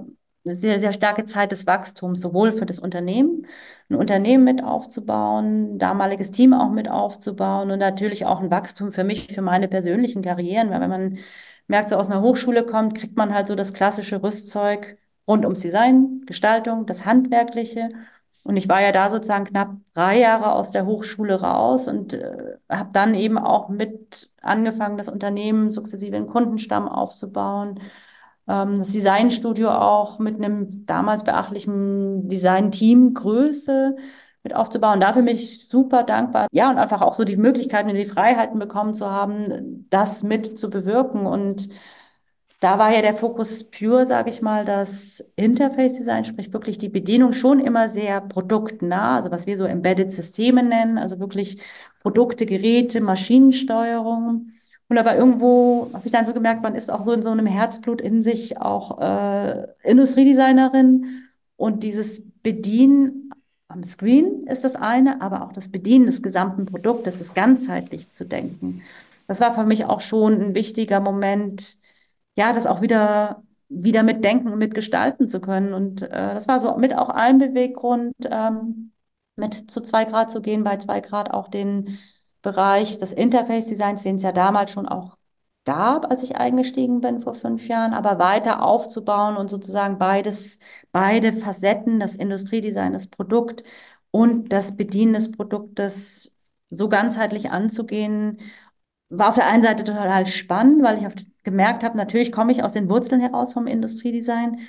eine sehr, sehr starke Zeit des Wachstums, sowohl für das Unternehmen, ein Unternehmen mit aufzubauen, damaliges Team auch mit aufzubauen und natürlich auch ein Wachstum für mich, für meine persönlichen Karrieren, weil wenn man merkt, so aus einer Hochschule kommt, kriegt man halt so das klassische Rüstzeug rund ums Design, Gestaltung, das Handwerkliche. Und ich war ja da sozusagen knapp drei Jahre aus der Hochschule raus und äh, habe dann eben auch mit angefangen, das Unternehmen sukzessive einen Kundenstamm aufzubauen, ähm, das Designstudio auch mit einem damals beachtlichen Design-Team Größe mit aufzubauen. Dafür bin ich super dankbar. Ja, und einfach auch so die Möglichkeiten und die Freiheiten bekommen zu haben, das mit zu bewirken. Und da war ja der Fokus pure, sage ich mal, das Interface Design, sprich wirklich die Bedienung schon immer sehr produktnah, also was wir so Embedded Systeme nennen, also wirklich Produkte, Geräte, Maschinensteuerung. Und aber irgendwo habe ich dann so gemerkt, man ist auch so in so einem Herzblut in sich auch äh, Industriedesignerin und dieses Bedienen am Screen ist das eine, aber auch das Bedienen des gesamten Produktes, ist ganzheitlich zu denken. Das war für mich auch schon ein wichtiger Moment, ja, das auch wieder, wieder mitdenken und mitgestalten zu können. Und äh, das war so mit auch ein Beweggrund, ähm, mit zu zwei Grad zu gehen, bei zwei Grad auch den Bereich des Interface-Designs, den es ja damals schon auch gab, als ich eingestiegen bin vor fünf Jahren, aber weiter aufzubauen und sozusagen beides, beide Facetten, das Industriedesign, das Produkt und das Bedienen des Produktes so ganzheitlich anzugehen, war auf der einen Seite total spannend, weil ich auf, gemerkt habe, natürlich komme ich aus den Wurzeln heraus vom Industriedesign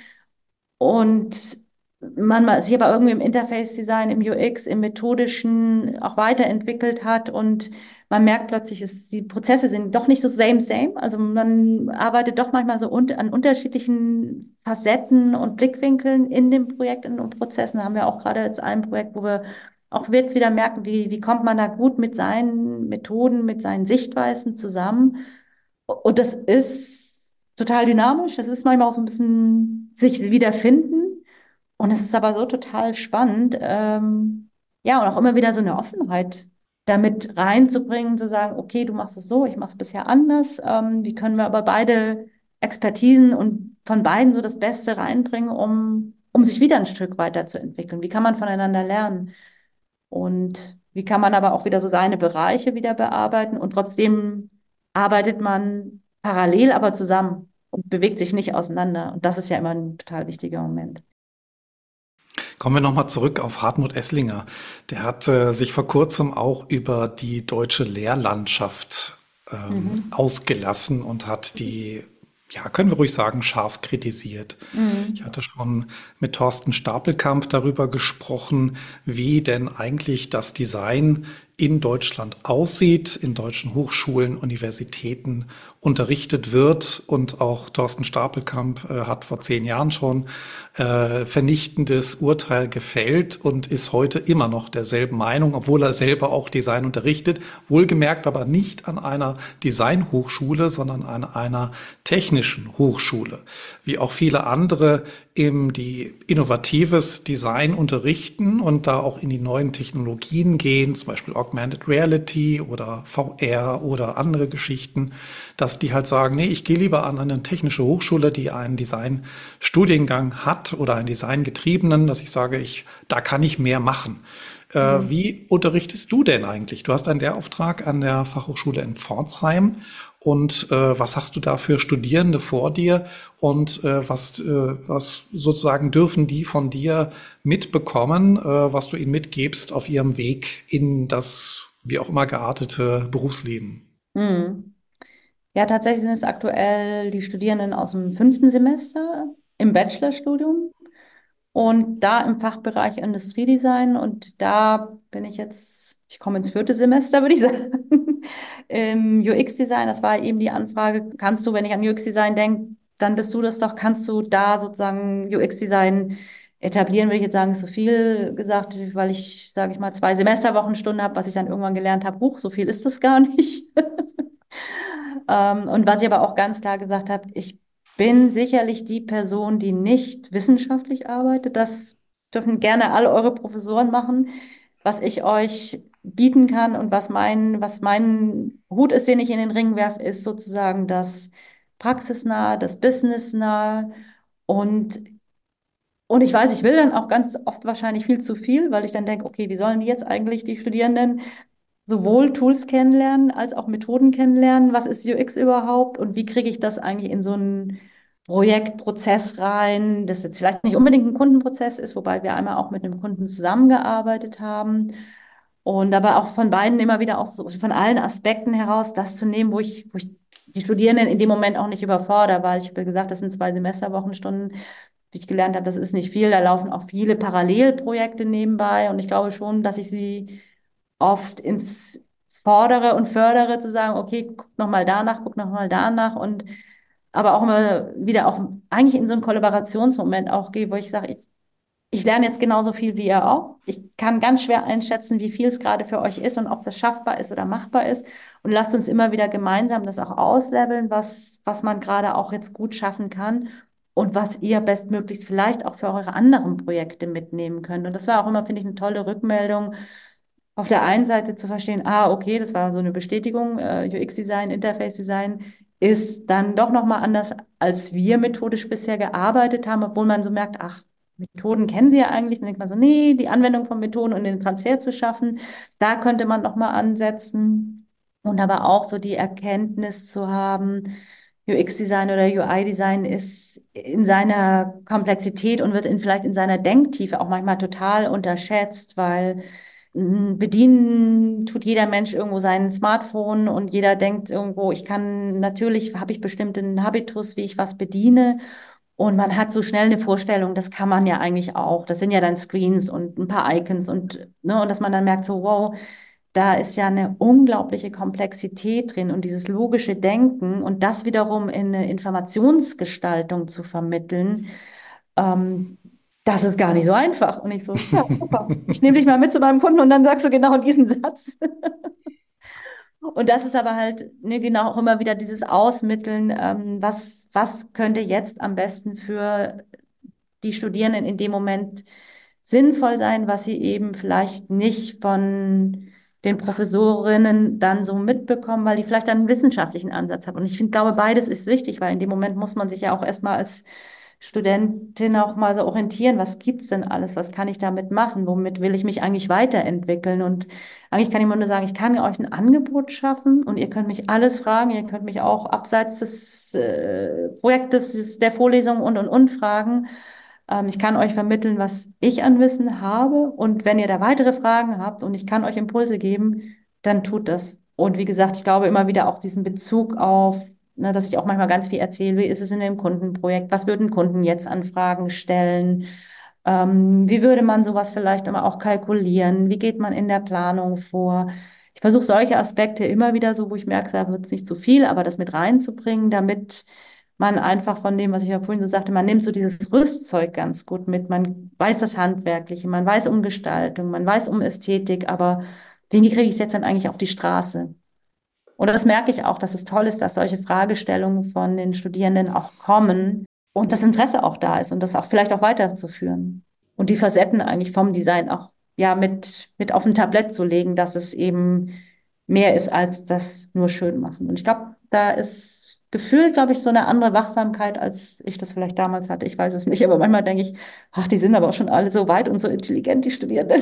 und man sich aber irgendwie im Interface-Design, im U X, im Methodischen auch weiterentwickelt hat und man merkt plötzlich, es, die Prozesse sind doch nicht so same, same. Also man arbeitet doch manchmal so un an unterschiedlichen Facetten und Blickwinkeln in dem Projekt, in den Prozessen. Da haben wir auch gerade jetzt ein Projekt, wo wir auch jetzt wieder merken, wie, wie kommt man da gut mit seinen Methoden, mit seinen Sichtweisen zusammen. Und das ist total dynamisch. Das ist manchmal auch so ein bisschen sich wiederfinden. Und es ist aber so total spannend, ähm, ja, und auch immer wieder so eine Offenheit damit reinzubringen, zu sagen, okay, du machst es so, ich mache es bisher anders. Ähm, wie können wir aber beide Expertisen und von beiden so das Beste reinbringen, um, um sich wieder ein Stück weiterzuentwickeln? Wie kann man voneinander lernen? Und wie kann man aber auch wieder so seine Bereiche wieder bearbeiten und trotzdem arbeitet man parallel, aber zusammen und bewegt sich nicht auseinander. Und das ist ja immer ein total wichtiger Moment. Kommen wir nochmal zurück auf Hartmut Esslinger. Der hat äh, sich vor kurzem auch über die deutsche Lehrlandschaft ähm, Mhm. ausgelassen und hat die, ja, können wir ruhig sagen, scharf kritisiert. Ich Mhm. hatte schon mit Thorsten Stapelkamp darüber gesprochen, wie denn eigentlich das Design in Deutschland aussieht, in deutschen Hochschulen, Universitäten unterrichtet wird. Und auch Thorsten Stapelkamp äh, hat vor zehn Jahren schon äh, vernichtendes Urteil gefällt und ist heute immer noch derselben Meinung, obwohl er selber auch Design unterrichtet. Wohlgemerkt aber nicht an einer Designhochschule, sondern an einer technischen Hochschule. Wie auch viele andere eben die innovatives Design unterrichten und da auch in die neuen Technologien gehen, zum Beispiel Augmented Reality oder V R oder andere Geschichten, dass die halt sagen, nee, ich gehe lieber an eine technische Hochschule, die einen Designstudiengang hat oder einen Designgetriebenen, dass ich sage, ich, da kann ich mehr machen. Äh, Mhm. wie unterrichtest du denn eigentlich? Du hast einen Lehrauftrag an der Fachhochschule in Pforzheim. Und äh, was hast du da für Studierende vor dir und äh, was, äh, was sozusagen dürfen die von dir mitbekommen, äh, was du ihnen mitgibst auf ihrem Weg in das wie auch immer geartete Berufsleben? Mhm. Ja, tatsächlich sind es aktuell die Studierenden aus dem fünften Semester im Bachelorstudium und da im Fachbereich Industriedesign und da bin ich jetzt, ich komme ins vierte Semester, würde ich sagen, im U X-Design. Das war eben die Anfrage, kannst du, wenn ich an U X-Design denke, dann bist du das doch, kannst du da sozusagen U X-Design etablieren, würde ich jetzt sagen, ist so viel gesagt, weil ich, sage ich mal, zwei Semesterwochenstunden habe, was ich dann irgendwann gelernt habe, huch, so viel ist das gar nicht. Ähm, und was ich aber auch ganz klar gesagt habe, ich bin sicherlich die Person, die nicht wissenschaftlich arbeitet. Das dürfen gerne alle eure Professoren machen. Was ich euch bieten kann und was mein, was mein Hut ist, den ich in den Ring werfe, ist sozusagen das Praxisnahe, das Businessnahe und Und ich weiß, ich will dann auch ganz oft wahrscheinlich viel zu viel, weil ich dann denke, okay, wie sollen die jetzt eigentlich die Studierenden sowohl Tools kennenlernen als auch Methoden kennenlernen? Was ist U X überhaupt und wie kriege ich das eigentlich in so einen Projektprozess rein, das jetzt vielleicht nicht unbedingt ein Kundenprozess ist, wobei wir einmal auch mit einem Kunden zusammengearbeitet haben und aber auch von beiden immer wieder auch so von allen Aspekten heraus das zu nehmen, wo ich, wo ich die Studierenden in dem Moment auch nicht überfordere, weil ich habe gesagt, das sind zwei Semesterwochenstunden, wie ich gelernt habe, das ist nicht viel, da laufen auch viele Parallelprojekte nebenbei und ich glaube schon, dass ich sie oft ins fordere und fördere, zu sagen, okay, guck noch mal danach, guck noch mal danach und aber auch immer wieder auch eigentlich in so einen Kollaborationsmoment auch gehe, wo ich sage, ich, ich lerne jetzt genauso viel wie ihr auch. Ich kann ganz schwer einschätzen, wie viel es gerade für euch ist und ob das schaffbar ist oder machbar ist. Und lasst uns immer wieder gemeinsam das auch ausleveln, was, was man gerade auch jetzt gut schaffen kann und was ihr bestmöglichst vielleicht auch für eure anderen Projekte mitnehmen könnt. Und das war auch immer, finde ich, eine tolle Rückmeldung auf der einen Seite zu verstehen, ah, okay, das war so eine Bestätigung, äh, U X-Design, Interface-Design ist dann doch nochmal anders, als wir methodisch bisher gearbeitet haben, obwohl man so merkt, ach, Methoden kennen Sie ja eigentlich. Dann denkt man so, nee, die Anwendung von Methoden und den Transfer zu schaffen, da könnte man nochmal ansetzen. Und aber auch so die Erkenntnis zu haben, U X-Design oder U I-Design ist in seiner Komplexität und wird in, vielleicht in seiner Denktiefe auch manchmal total unterschätzt, weil bedienen tut jeder Mensch irgendwo sein Smartphone und jeder denkt irgendwo, ich kann, natürlich habe ich bestimmten Habitus, wie ich was bediene. Und man hat so schnell eine Vorstellung, das kann man ja eigentlich auch. Das sind ja dann Screens und ein paar Icons und, ne, und dass man dann merkt, so, wow, da ist ja eine unglaubliche Komplexität drin und dieses logische Denken und das wiederum in eine Informationsgestaltung zu vermitteln, ähm, das ist gar nicht so einfach. Und ich so, ja, super. Ich nehme dich mal mit zu meinem Kunden und dann sagst du genau diesen Satz. Und das ist aber halt, ne, genau auch immer wieder dieses Ausmitteln, ähm, was, was könnte jetzt am besten für die Studierenden in dem Moment sinnvoll sein, was sie eben vielleicht nicht von den Professorinnen dann so mitbekommen, weil die vielleicht einen wissenschaftlichen Ansatz haben. Und ich finde, glaube, beides ist wichtig, weil in dem Moment muss man sich ja auch erstmal als Studentin auch mal so orientieren, was gibt's denn alles, was kann ich damit machen, womit will ich mich eigentlich weiterentwickeln und eigentlich kann ich immer nur sagen, ich kann euch ein Angebot schaffen und ihr könnt mich alles fragen, ihr könnt mich auch abseits des äh, Projektes, der Vorlesung und und und fragen. Ähm, ich kann euch vermitteln, was ich an Wissen habe und wenn ihr da weitere Fragen habt und ich kann euch Impulse geben, dann tut das. Und wie gesagt, ich glaube immer wieder auch diesen Bezug auf, ne, dass ich auch manchmal ganz viel erzähle, wie ist es in dem Kundenprojekt, was würden Kunden jetzt an Fragen stellen, ähm, wie würde man sowas vielleicht immer auch kalkulieren, wie geht man in der Planung vor. Ich versuche solche Aspekte immer wieder so, wo ich merke, da wird es nicht zu viel, aber das mit reinzubringen, damit man einfach von dem, was ich ja vorhin so sagte, man nimmt so dieses Rüstzeug ganz gut mit, man weiß das Handwerkliche, man weiß um Gestaltung, man weiß um Ästhetik, aber wie kriege ich es jetzt dann eigentlich auf die Straße? Und das merke ich auch, dass es toll ist, dass solche Fragestellungen von den Studierenden auch kommen und das Interesse auch da ist und das auch vielleicht auch weiterzuführen. Und die Facetten eigentlich vom Design auch ja mit, mit auf ein Tablett zu legen, dass es eben mehr ist als das nur schön machen. Und ich glaube, da ist gefühlt, glaube ich, so eine andere Wachsamkeit, als ich das vielleicht damals hatte. Ich weiß es nicht, aber manchmal denke ich, ach, die sind aber auch schon alle so weit und so intelligent, die Studierenden.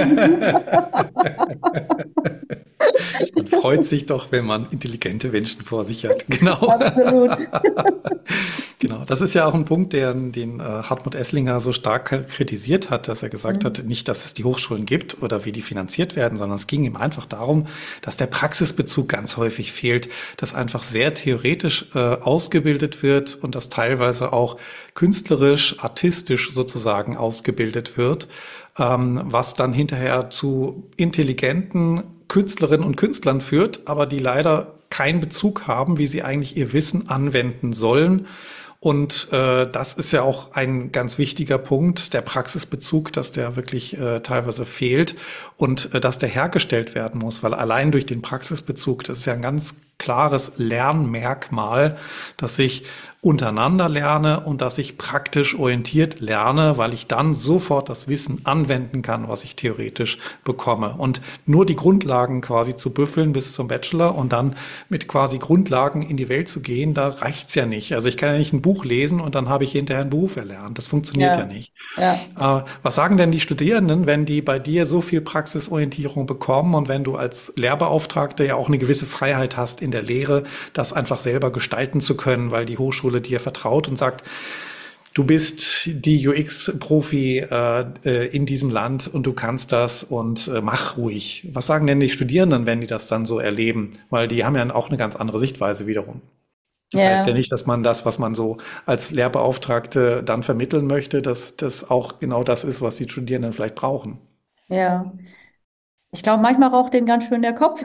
Man freut sich doch, wenn man intelligente Menschen vor sich hat. Genau. Absolut. Genau. Das ist ja auch ein Punkt, der, den äh, Hartmut Esslinger so stark kritisiert hat, dass er gesagt Mhm. hat, nicht, dass es die Hochschulen gibt oder wie die finanziert werden, sondern es ging ihm einfach darum, dass der Praxisbezug ganz häufig fehlt, dass einfach sehr theoretisch äh, ausgebildet wird und dass teilweise auch künstlerisch, artistisch sozusagen ausgebildet wird, ähm, was dann hinterher zu intelligenten Künstlerinnen und Künstlern führt, aber die leider keinen Bezug haben, wie sie eigentlich ihr Wissen anwenden sollen. Und äh, das ist ja auch ein ganz wichtiger Punkt, der Praxisbezug, dass der wirklich äh, teilweise fehlt und äh, dass der hergestellt werden muss, weil allein durch den Praxisbezug, das ist ja ein ganz klares Lernmerkmal, dass ich untereinander lerne und dass ich praktisch orientiert lerne, weil ich dann sofort das Wissen anwenden kann, was ich theoretisch bekomme. Und nur die Grundlagen quasi zu büffeln bis zum Bachelor und dann mit quasi Grundlagen in die Welt zu gehen, da reicht's ja nicht. Also ich kann ja nicht ein Buch lesen und dann habe ich hinterher einen Beruf erlernt. Das funktioniert ja Ja, nicht. ja. Äh, was sagen denn die Studierenden, wenn die bei dir so viel Praxisorientierung bekommen und wenn du als Lehrbeauftragte ja auch eine gewisse Freiheit hast in der Lehre, das einfach selber gestalten zu können, weil die Hochschule dir vertraut und sagt, du bist die U X-Profi äh, äh, in diesem Land und du kannst das und äh, mach ruhig. Was sagen denn die Studierenden, wenn die das dann so erleben? Weil die haben ja auch eine ganz andere Sichtweise wiederum. Das heißt ja Ja, nicht, dass man das, was man so als Lehrbeauftragte dann vermitteln möchte, dass das auch genau das ist, was die Studierenden vielleicht brauchen. ja. Ich glaube, manchmal raucht denen ganz schön der Kopf,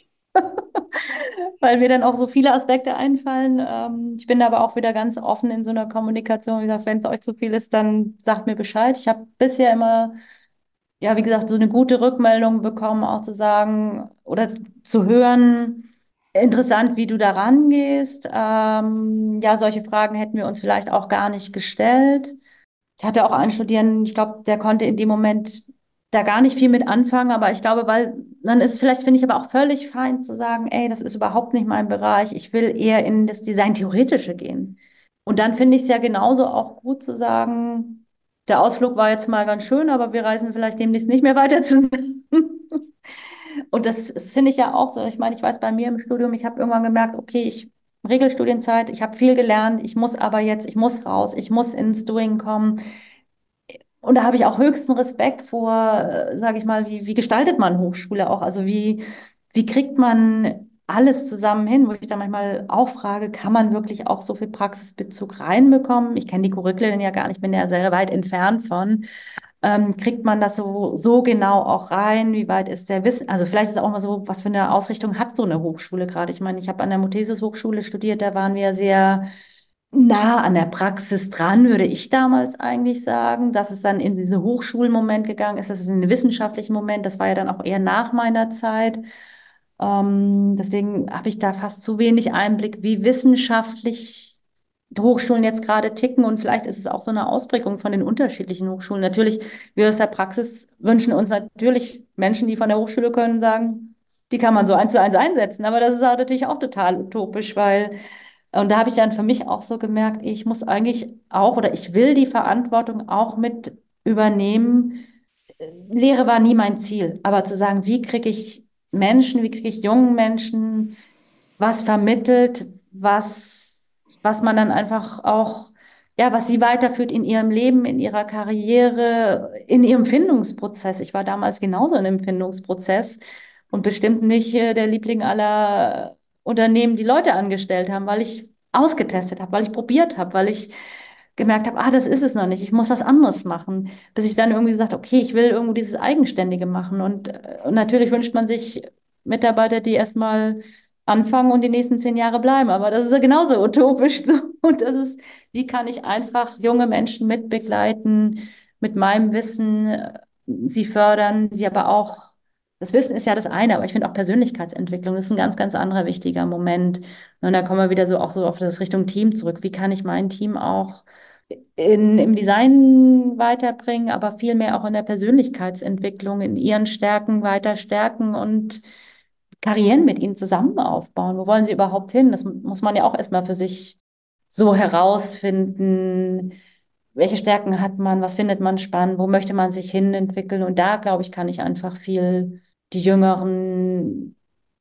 weil mir dann auch so viele Aspekte einfallen. Ähm, ich bin da aber auch wieder ganz offen in so einer Kommunikation. Wie gesagt, wenn es euch zu viel ist, dann sagt mir Bescheid. Ich habe bisher immer, ja, wie gesagt, so eine gute Rückmeldung bekommen, auch zu sagen oder zu hören, interessant, wie du da rangehst. Ähm, ja, solche Fragen hätten wir uns vielleicht auch gar nicht gestellt. Ich hatte auch einen Studierenden, ich glaube, der konnte in dem Moment da gar nicht viel mit anfangen, aber ich glaube, weil dann ist vielleicht, finde ich aber auch völlig fein zu sagen, ey, das ist überhaupt nicht mein Bereich, ich will eher in das Design-Theoretische gehen. Und dann finde ich es ja genauso auch gut zu sagen, der Ausflug war jetzt mal ganz schön, aber wir reisen vielleicht demnächst nicht mehr weiter zusammen. Und das, das finde ich ja auch so. Ich meine, ich weiß bei mir im Studium, ich habe irgendwann gemerkt, okay, ich Regelstudienzeit, ich habe viel gelernt, ich muss aber jetzt, ich muss raus, ich muss ins Doing kommen. Und da habe ich auch höchsten Respekt vor, äh, sage ich mal, wie, wie gestaltet man Hochschule auch? Also wie, wie kriegt man alles zusammen hin, wo ich dann manchmal auch frage, kann man wirklich auch so viel Praxisbezug reinbekommen? Ich kenne die Curriculum ja gar nicht, bin ja sehr weit entfernt von. Ähm, kriegt man das so, so genau auch rein? Wie weit ist der Wissen? Also vielleicht ist auch mal so, was für eine Ausrichtung hat so eine Hochschule gerade? Ich meine, ich habe an der Muthesis Hochschule studiert, da waren wir sehr nah an der Praxis dran, würde ich damals eigentlich sagen, dass es dann in diesen Hochschulmoment gegangen ist, das ist in den wissenschaftlichen Moment, das war ja dann auch eher nach meiner Zeit. Ähm, deswegen habe ich da fast zu wenig Einblick, wie wissenschaftlich die Hochschulen jetzt gerade ticken und vielleicht ist es auch so eine Ausprägung von den unterschiedlichen Hochschulen. Natürlich, wir aus der Praxis wünschen uns natürlich Menschen, die von der Hochschule können, sagen, die kann man so eins zu eins einsetzen, aber das ist auch natürlich auch total utopisch, weil und da habe ich dann für mich auch so gemerkt, ich muss eigentlich auch oder ich will die Verantwortung auch mit übernehmen. Lehre war nie mein Ziel, aber zu sagen, wie kriege ich Menschen, wie kriege ich jungen Menschen was vermittelt, was, was man dann einfach auch, ja, was sie weiterführt in ihrem Leben, in ihrer Karriere, in ihrem Findungsprozess. Ich war damals genauso in einem Findungsprozess und bestimmt nicht äh, der Liebling aller Unternehmen, die Leute angestellt haben, weil ich ausgetestet habe, weil ich probiert habe, weil ich gemerkt habe, ah, das ist es noch nicht, ich muss was anderes machen, bis ich dann irgendwie gesagt, okay, ich will irgendwo dieses Eigenständige machen und, äh, und natürlich wünscht man sich Mitarbeiter, die erstmal anfangen und die nächsten zehn Jahre bleiben, aber das ist ja genauso utopisch so. Und das ist, wie kann ich einfach junge Menschen mitbegleiten, mit meinem Wissen, äh, sie fördern, sie aber auch das Wissen ist ja das eine, aber ich finde auch Persönlichkeitsentwicklung ist ein ganz, ganz anderer wichtiger Moment. Und da kommen wir wieder so auch so auf das Richtung Team zurück. Wie kann ich mein Team auch in, im Design weiterbringen, aber vielmehr auch in der Persönlichkeitsentwicklung, in ihren Stärken weiter stärken und Karrieren mit ihnen zusammen aufbauen? Wo wollen sie überhaupt hin? Das muss man ja auch erstmal für sich so herausfinden. Welche Stärken hat man? Was findet man spannend? Wo möchte man sich hin entwickeln? Und da, glaube ich, kann ich einfach viel die jüngeren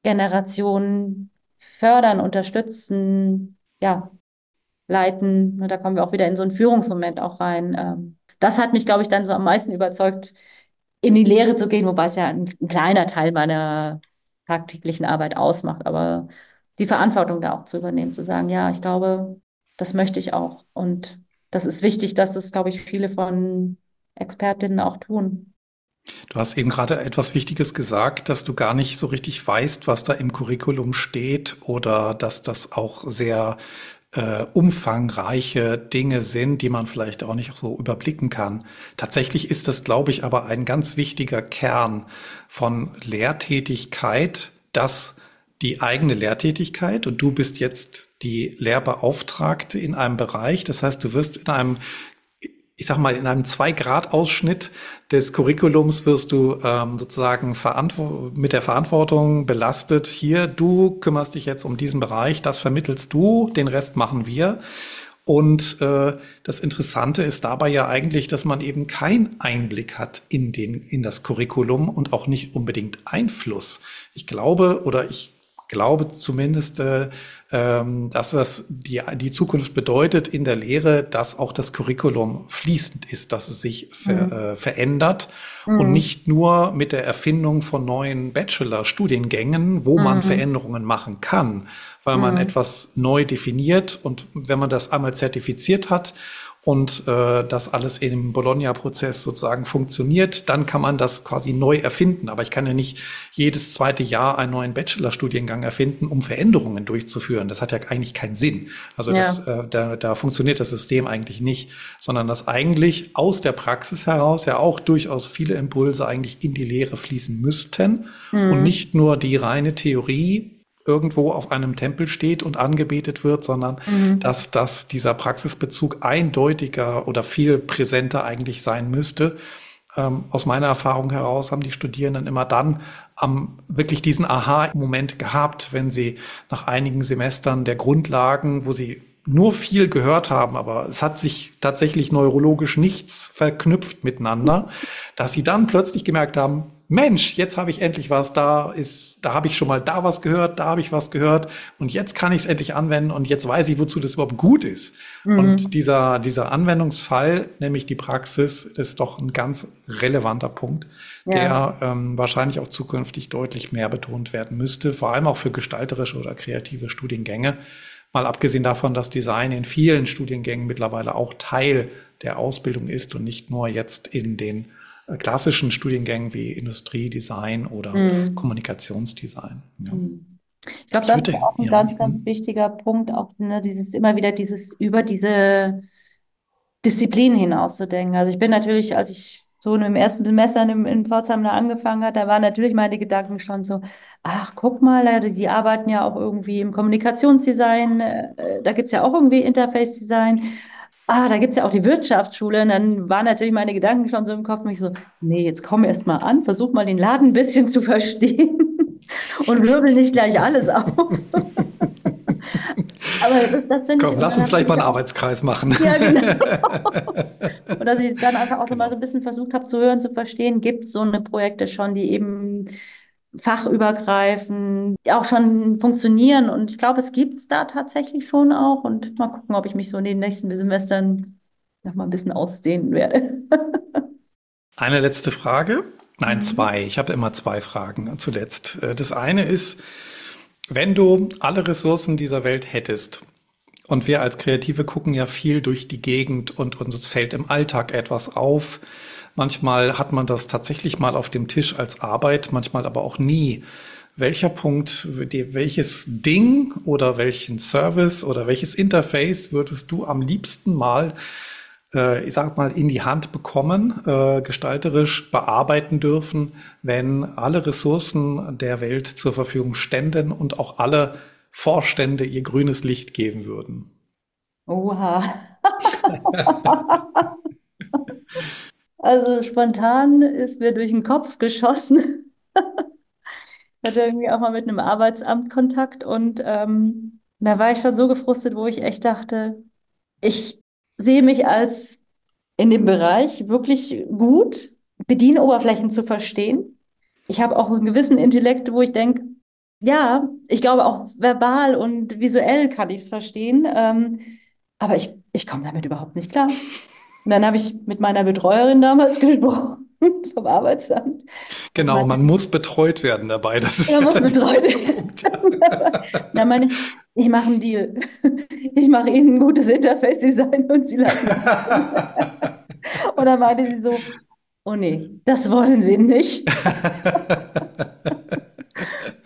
Generationen fördern, unterstützen, ja, leiten. Und da kommen wir auch wieder in so einen Führungsmoment auch rein. Ähm, das hat mich, glaube ich, dann so am meisten überzeugt, in die Lehre zu gehen, wobei es ja ein, ein kleiner Teil meiner tagtäglichen Arbeit ausmacht. Aber die Verantwortung da auch zu übernehmen, zu sagen, ja, ich glaube, das möchte ich auch. Und das ist wichtig, dass das, glaube ich, viele von Expertinnen auch tun. Du hast eben gerade etwas Wichtiges gesagt, dass du gar nicht so richtig weißt, was da im Curriculum steht oder dass das auch sehr äh, umfangreiche Dinge sind, die man vielleicht auch nicht so überblicken kann. Tatsächlich ist das, glaube ich, aber ein ganz wichtiger Kern von Lehrtätigkeit, dass die eigene Lehrtätigkeit und du bist jetzt die Lehrbeauftragte in einem Bereich. Das heißt, du wirst in einem, ich sag mal, in einem Zwei-Grad-Ausschnitt des Curriculums wirst du ähm, sozusagen verantw- mit der Verantwortung belastet. Hier, du kümmerst dich jetzt um diesen Bereich, das vermittelst du, den Rest machen wir. Und äh, das Interessante ist dabei ja eigentlich, dass man eben keinen Einblick hat in den, in das Curriculum und auch nicht unbedingt Einfluss. Ich glaube oder ich glaube zumindest, äh, ähm, dass das die, die Zukunft bedeutet in der Lehre, dass auch das Curriculum fließend ist, dass es sich ver, Mhm. äh, verändert und Mhm. nicht nur mit der Erfindung von neuen Bachelor-Studiengängen, wo man Mhm. Veränderungen machen kann, weil man Mhm. etwas neu definiert und wenn man das einmal zertifiziert hat und äh, das alles im Bologna-Prozess sozusagen funktioniert, dann kann man das quasi neu erfinden. Aber ich kann ja nicht jedes zweite Jahr einen neuen Bachelorstudiengang erfinden, um Veränderungen durchzuführen. Das hat ja eigentlich keinen Sinn. Also das, Ja. äh, da, da funktioniert das System eigentlich nicht, sondern dass eigentlich aus der Praxis heraus ja auch durchaus viele Impulse eigentlich in die Lehre fließen müssten und Mhm. nicht nur die reine Theorie irgendwo auf einem Tempel steht und angebetet wird, sondern Mhm. dass, dass dieser Praxisbezug eindeutiger oder viel präsenter eigentlich sein müsste. Ähm, aus meiner Erfahrung heraus haben die Studierenden immer dann am wirklich diesen Aha-Moment gehabt, wenn sie nach einigen Semestern der Grundlagen, wo sie nur viel gehört haben, aber es hat sich tatsächlich neurologisch nichts verknüpft miteinander, dass sie dann plötzlich gemerkt haben, Mensch, jetzt habe ich endlich was, da ist, da habe ich schon mal da was gehört, da habe ich was gehört und jetzt kann ich es endlich anwenden und jetzt weiß ich, wozu das überhaupt gut ist. Und Mhm. dieser, dieser Anwendungsfall, nämlich die Praxis, ist doch ein ganz relevanter Punkt, Ja. der ähm, wahrscheinlich auch zukünftig deutlich mehr betont werden müsste, vor allem auch für gestalterische oder kreative Studiengänge. Mal abgesehen davon, dass Design in vielen Studiengängen mittlerweile auch Teil der Ausbildung ist und nicht nur jetzt in den äh, klassischen Studiengängen wie Industriedesign oder Mhm. Kommunikationsdesign. Ja. Mhm. Ich glaube, Ich das ist würde, auch ein ja. ganz, ganz Hm. wichtiger Punkt, auch ne, dieses immer wieder dieses über diese Disziplin hinauszudenken. Also ich bin natürlich, als ich so im ersten Semester in, in Pforzheim da angefangen hat, da waren natürlich meine Gedanken schon so, ach, guck mal, äh, die arbeiten ja auch irgendwie im Kommunikationsdesign, äh, da gibt's ja auch irgendwie Interface-Design. Ah, da gibt's ja auch die Wirtschaftsschule. Und dann waren natürlich meine Gedanken schon so im Kopf, mich so, nee, jetzt komm erst mal an, versuch mal den Laden ein bisschen zu verstehen und wirbel nicht gleich alles auf. Aber das, das finde ich, Komm, und lass dann uns habe gleich mal ich einen auch, Arbeitskreis machen. ja, genau. Und dass ich dann einfach auch noch mal so Genau. ein bisschen versucht habe zu hören, zu verstehen, gibt es so eine Projekte schon, die eben fachübergreifend auch schon funktionieren. Und ich glaube, es gibt es da tatsächlich schon auch. Und mal gucken, ob ich mich so in den nächsten Semestern noch mal ein bisschen ausdehnen werde. Eine letzte Frage. Nein, Mhm. zwei. Ich habe immer zwei Fragen zuletzt. Äh, Das eine ist, wenn du alle Ressourcen dieser Welt hättest, und wir als Kreative gucken ja viel durch die Gegend und uns fällt im Alltag etwas auf. Manchmal hat man das tatsächlich mal auf dem Tisch als Arbeit, manchmal aber auch nie. Welcher Punkt, welches Ding oder welchen Service oder welches Interface würdest du am liebsten mal, äh, ich sag mal, in die Hand bekommen, äh, gestalterisch bearbeiten dürfen, wenn alle Ressourcen der Welt zur Verfügung ständen und auch alle Vorstände ihr grünes Licht geben würden? Oha. Also spontan ist mir durch den Kopf geschossen. Ich hatte irgendwie auch mal mit einem Arbeitsamt Kontakt und ähm, da war ich schon so gefrustet, wo ich echt dachte, ich sehe mich als in dem Bereich wirklich gut, Bedienoberflächen zu verstehen. Ich habe auch einen gewissen Intellekt, wo ich denke, ja, ich glaube auch verbal und visuell kann ich es verstehen, ähm, aber ich, ich komme damit überhaupt nicht klar. Und dann habe ich mit meiner Betreuerin damals gesprochen vom Arbeitsamt und Genau, meinte, man muss betreut werden dabei. Das ist er ja muss dann betreut der werden. Punkt. Dann meine ich, ich mache einen Deal. Ich mache Ihnen ein gutes Interface-Design und Sie lassen das. Und dann meinte sie so, oh nee, das wollen Sie nicht.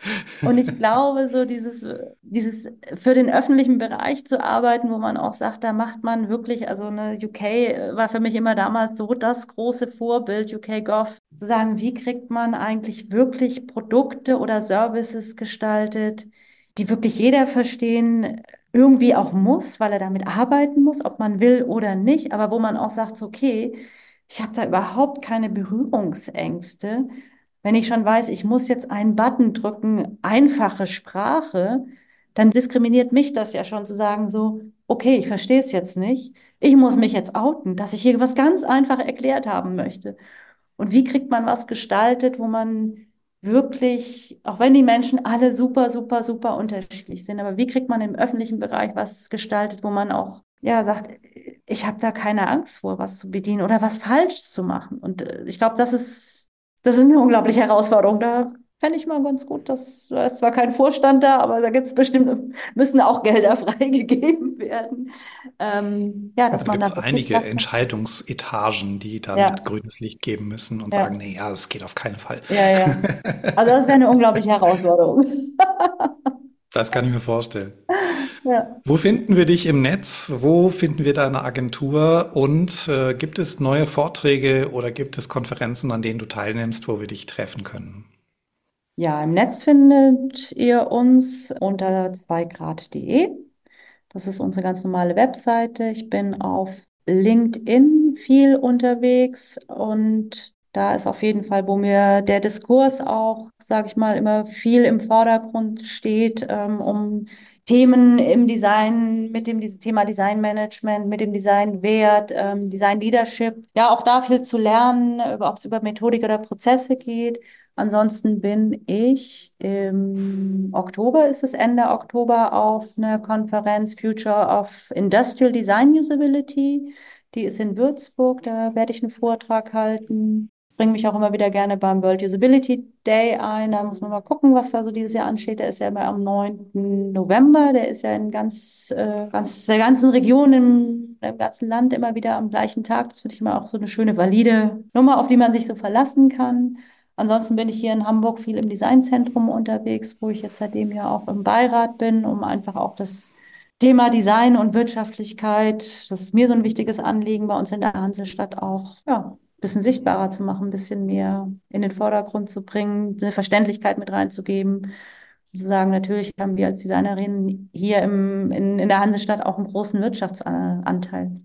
Und ich glaube, so dieses, dieses für den öffentlichen Bereich zu arbeiten, wo man auch sagt, da macht man wirklich, also eine U K war für mich immer damals so das große Vorbild, U K Gov, zu sagen, wie kriegt man eigentlich wirklich Produkte oder Services gestaltet, die wirklich jeder verstehen, irgendwie auch muss, weil er damit arbeiten muss, ob man will oder nicht, aber wo man auch sagt, so, okay, ich habe da überhaupt keine Berührungsängste. Wenn ich schon weiß, ich muss jetzt einen Button drücken, einfache Sprache, dann diskriminiert mich das ja schon zu sagen, so, okay, ich verstehe es jetzt nicht. Ich muss mich jetzt outen, dass ich hier was ganz einfach erklärt haben möchte. Und wie kriegt man was gestaltet, wo man wirklich, auch wenn die Menschen alle super, super, super unterschiedlich sind, aber wie kriegt man im öffentlichen Bereich was gestaltet, wo man auch, ja, sagt, ich habe da keine Angst vor, was zu bedienen oder was falsch zu machen. Und äh, ich glaube, das ist, das ist eine unglaubliche Herausforderung. Da fände ich mal ganz gut, dass, da ist zwar kein Vorstand da, aber da gibt es bestimmt, müssen auch Gelder freigegeben werden. Ähm, ja, Ja, dass da man gibt da es wirklich einige was macht. Entscheidungsetagen, die dann Ja, grünes Licht geben müssen und sagen, ja, nee, ja, das geht auf keinen Fall. ja, ja. Also das wäre eine unglaubliche Herausforderung. Das kann ich mir vorstellen. Ja. Wo finden wir dich im Netz? Wo finden wir deine Agentur? Und äh, gibt es neue Vorträge oder gibt es Konferenzen, an denen du teilnimmst, wo wir dich treffen können? Ja, im Netz findet ihr uns unter zwei grad punkt de. Das ist unsere ganz normale Webseite. Ich bin auf LinkedIn viel unterwegs und da ist auf jeden Fall, wo mir der Diskurs auch, sage ich mal, immer viel im Vordergrund steht, ähm, um Themen im Design, mit dem dieses Thema Designmanagement, mit dem Designwert, ähm, Design Leadership. Ja, auch da viel zu lernen, über, ob es über Methodik oder Prozesse geht. Ansonsten bin ich im Oktober, ist es Ende Oktober, auf einer Konferenz Future of Industrial Design Usability. Die ist in Würzburg, da werde ich einen Vortrag halten. Bringe mich auch immer wieder gerne beim World Usability Day ein. Da muss man mal gucken, was da so dieses Jahr ansteht. Der ist ja immer am neunten November. Der ist ja in ganz, äh, ganz der ganzen Region im, im ganzen Land immer wieder am gleichen Tag. Das finde ich immer auch so eine schöne, valide Nummer, auf die man sich so verlassen kann. Ansonsten bin ich hier in Hamburg viel im Designzentrum unterwegs, wo ich jetzt seitdem ja auch im Beirat bin, um einfach auch das Thema Design und Wirtschaftlichkeit, das ist mir so ein wichtiges Anliegen bei uns in der Hansestadt auch, ja, ein bisschen sichtbarer zu machen, ein bisschen mehr in den Vordergrund zu bringen, eine Verständlichkeit mit reinzugeben. Und zu sagen, natürlich haben wir als Designerinnen hier im, in, in der Hansestadt auch einen großen Wirtschaftsanteil.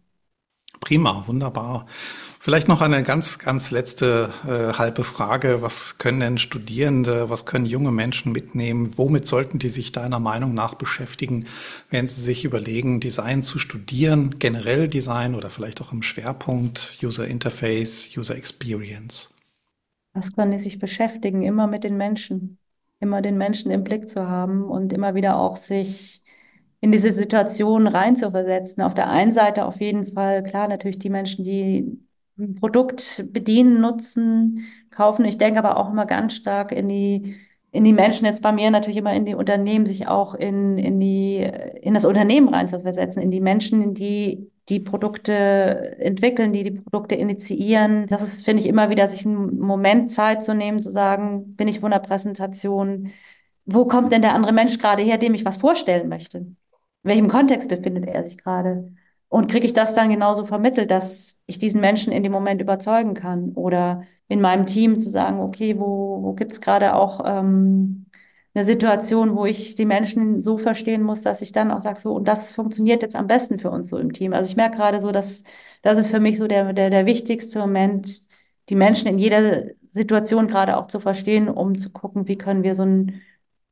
Prima, wunderbar. Vielleicht noch eine ganz, ganz letzte äh, halbe Frage. Was können denn Studierende, was können junge Menschen mitnehmen? Womit sollten die sich deiner Meinung nach beschäftigen, wenn sie sich überlegen, Design zu studieren, generell Design oder vielleicht auch im Schwerpunkt User Interface, User Experience? Was können die sich beschäftigen? Immer mit den Menschen, immer den Menschen im Blick zu haben und immer wieder auch sich in diese Situation reinzuversetzen. Auf der einen Seite auf jeden Fall, klar, natürlich die Menschen, die ein Produkt bedienen, nutzen, kaufen. Ich denke aber auch immer ganz stark in die, in die Menschen, jetzt bei mir natürlich immer in die Unternehmen, sich auch in, in die, in das Unternehmen reinzuversetzen, in die Menschen, die die Produkte entwickeln, die die Produkte initiieren. Das ist, finde ich, immer wieder, sich einen Moment Zeit zu nehmen, zu sagen, bin ich vor einer Präsentation, wo kommt denn der andere Mensch gerade her, dem ich was vorstellen möchte? In welchem Kontext befindet er sich gerade? Und kriege ich das dann genauso vermittelt, dass ich diesen Menschen in dem Moment überzeugen kann? Oder in meinem Team zu sagen, okay, wo, wo gibt es gerade auch ähm, eine Situation, wo ich die Menschen so verstehen muss, dass ich dann auch sage, so, und das funktioniert jetzt am besten für uns so im Team. Also ich merke gerade so, dass das ist für mich so der, der, der wichtigste Moment, die Menschen in jeder Situation gerade auch zu verstehen, um zu gucken, wie können wir so ein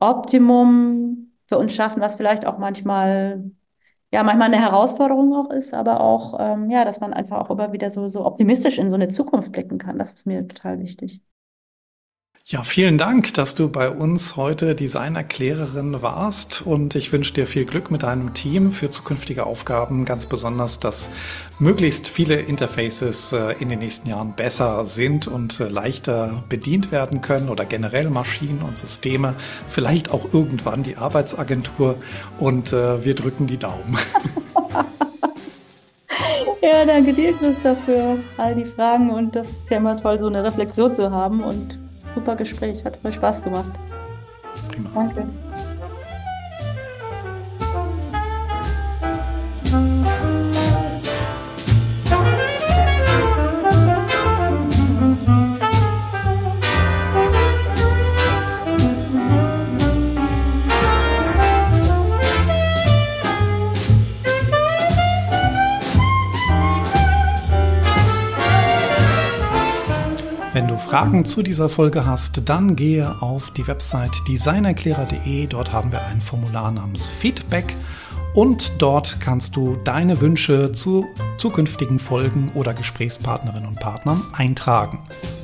Optimum für uns schaffen, was vielleicht auch manchmal, ja, manchmal eine Herausforderung auch ist, aber auch, ähm, ja, dass man einfach auch immer wieder so, so optimistisch in so eine Zukunft blicken kann. Das ist mir total wichtig. Ja, vielen Dank, dass du bei uns heute Designerklärerin warst und ich wünsche dir viel Glück mit deinem Team für zukünftige Aufgaben, ganz besonders, dass möglichst viele Interfaces in den nächsten Jahren besser sind und leichter bedient werden können oder generell Maschinen und Systeme, vielleicht auch irgendwann die Arbeitsagentur und wir drücken die Daumen. Ja, danke dir, Christoph, für all die Fragen und das ist ja immer toll, so eine Reflexion zu haben und super Gespräch, hat voll Spaß gemacht. Prima. Danke. Wenn du Fragen zu dieser Folge hast, dann gehe auf die Website designerklärer punkt de. Dort haben wir ein Formular namens Feedback und dort kannst du deine Wünsche zu zukünftigen Folgen oder Gesprächspartnerinnen und Partnern eintragen.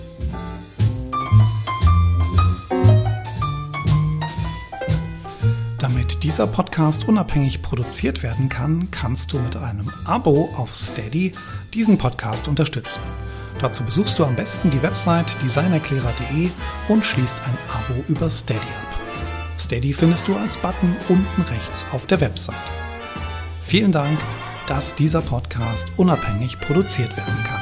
Damit dieser Podcast unabhängig produziert werden kann, kannst du mit einem Abo auf Steady diesen Podcast unterstützen. Dazu besuchst du am besten die Website designerklärer punkt de und schließt ein Abo über Steady ab. Steady findest du als Button unten rechts auf der Website. Vielen Dank, dass dieser Podcast unabhängig produziert werden kann.